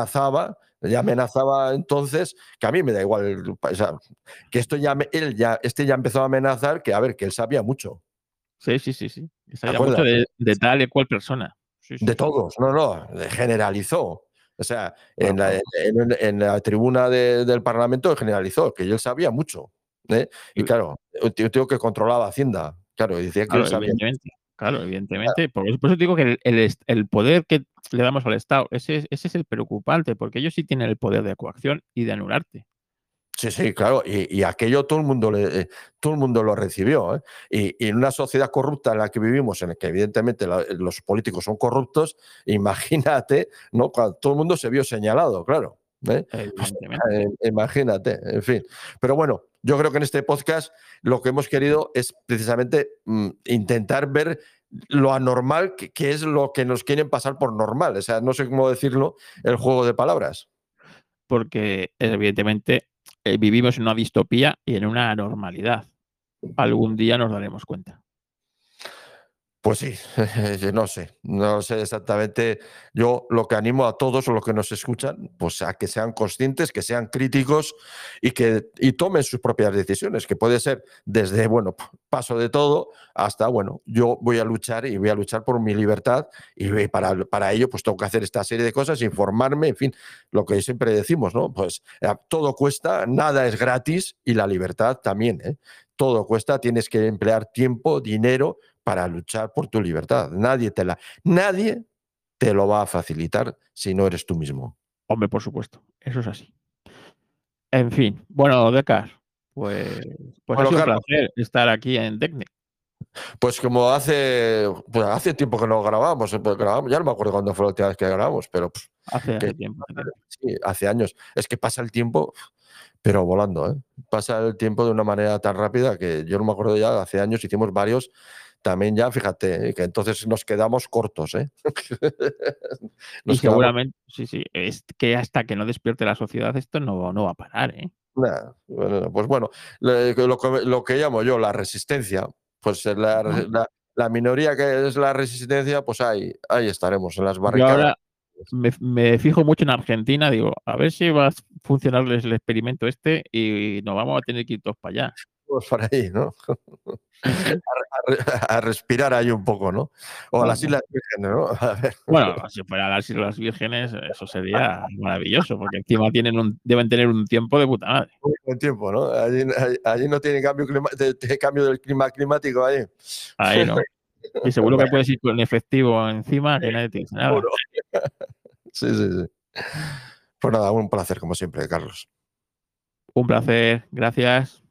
ya amenazaba entonces, que a mí me da igual, o sea, que esto este ya empezó a amenazar que, a ver, que él sabía mucho, sí, sí, sí, sí. Que ¿te sabía mucho acuerdas? de tal y cual persona. Sí, sí, De sí. todos, no, generalizó. O sea, Claro, claro. en la tribuna del Parlamento generalizó que él sabía mucho. ¿Eh? Y claro, un tío que controlaba Hacienda, claro, y decía que él Claro, sabía. evidentemente. Claro, evidentemente. Por eso digo que el poder que le damos al Estado, ese es el preocupante, porque ellos sí tienen el poder de coacción y de anularte. Sí, sí, claro, y aquello todo el mundo lo recibió. ¿Eh? Y en una sociedad corrupta en la que vivimos, en la que evidentemente los políticos son corruptos, imagínate, ¿no? Cuando todo el mundo se vio señalado, claro. ¿Eh? Pues, Evidentemente. imagínate, en fin. Pero bueno, yo creo que en este podcast lo que hemos querido es precisamente intentar ver lo anormal que es lo que nos quieren pasar por normal. O sea, no sé cómo decirlo, el juego de palabras. Porque evidentemente, vivimos en una distopía y en una anormalidad. Algún día nos daremos cuenta. Pues sí, no sé exactamente. Yo lo que animo a todos los que nos escuchan, pues a que sean conscientes, que sean críticos y tomen sus propias decisiones, que puede ser desde, bueno, paso de todo hasta, bueno, yo voy a luchar y voy a luchar por mi libertad y para ello pues tengo que hacer esta serie de cosas, informarme, en fin, lo que siempre decimos, ¿no? Pues todo cuesta, nada es gratis y la libertad también, ¿eh? Todo cuesta, tienes que emplear tiempo, dinero para luchar por tu libertad. Nadie te lo va a facilitar si no eres tú mismo. Hombre, por supuesto, eso es así. En fin, bueno, Decar, pues, pues ha Bueno, sido un Carlos, placer estar aquí en Tecnic. pues como hace tiempo que no grabamos, pues grabamos, ya no me acuerdo cuándo fue la última vez que grabamos, pero Hace que tiempo, hace tiempo. sí, hace años. Es que pasa el tiempo, pero volando, ¿eh? Pasa el tiempo de una manera tan rápida que yo no me acuerdo ya, hace años hicimos varios, también ya, fíjate, que entonces nos quedamos cortos, ¿eh? Y Nos quedamos, seguramente, sí, sí, es que hasta que no despierte la sociedad esto no va a parar, ¿eh? nada, bueno, pues bueno, lo que llamo yo la resistencia, pues Ujú. la minoría que es la resistencia, pues ahí estaremos, en las Yo barricadas. ahora me fijo mucho en Argentina, digo, a ver si va a funcionarles el experimento este y nos vamos a tener que ir todos para allá. Pues para ahí, ¿no? Sí, sí, A respirar ahí un poco, ¿no? O a las vamos. Islas Vírgenes, ¿no? A ver, Bueno, si fuera las Islas Vírgenes, eso sería maravilloso, porque encima deben tener un tiempo de puta madre. muy buen tiempo, ¿no? Allí no tiene cambio, cambio del clima climático ahí. Ahí no. Y seguro que puedes ir con efectivo encima, que nadie te dice nada. Seguro. Sí, sí, sí. Pues nada, un placer como siempre, Carlos. Un placer, gracias.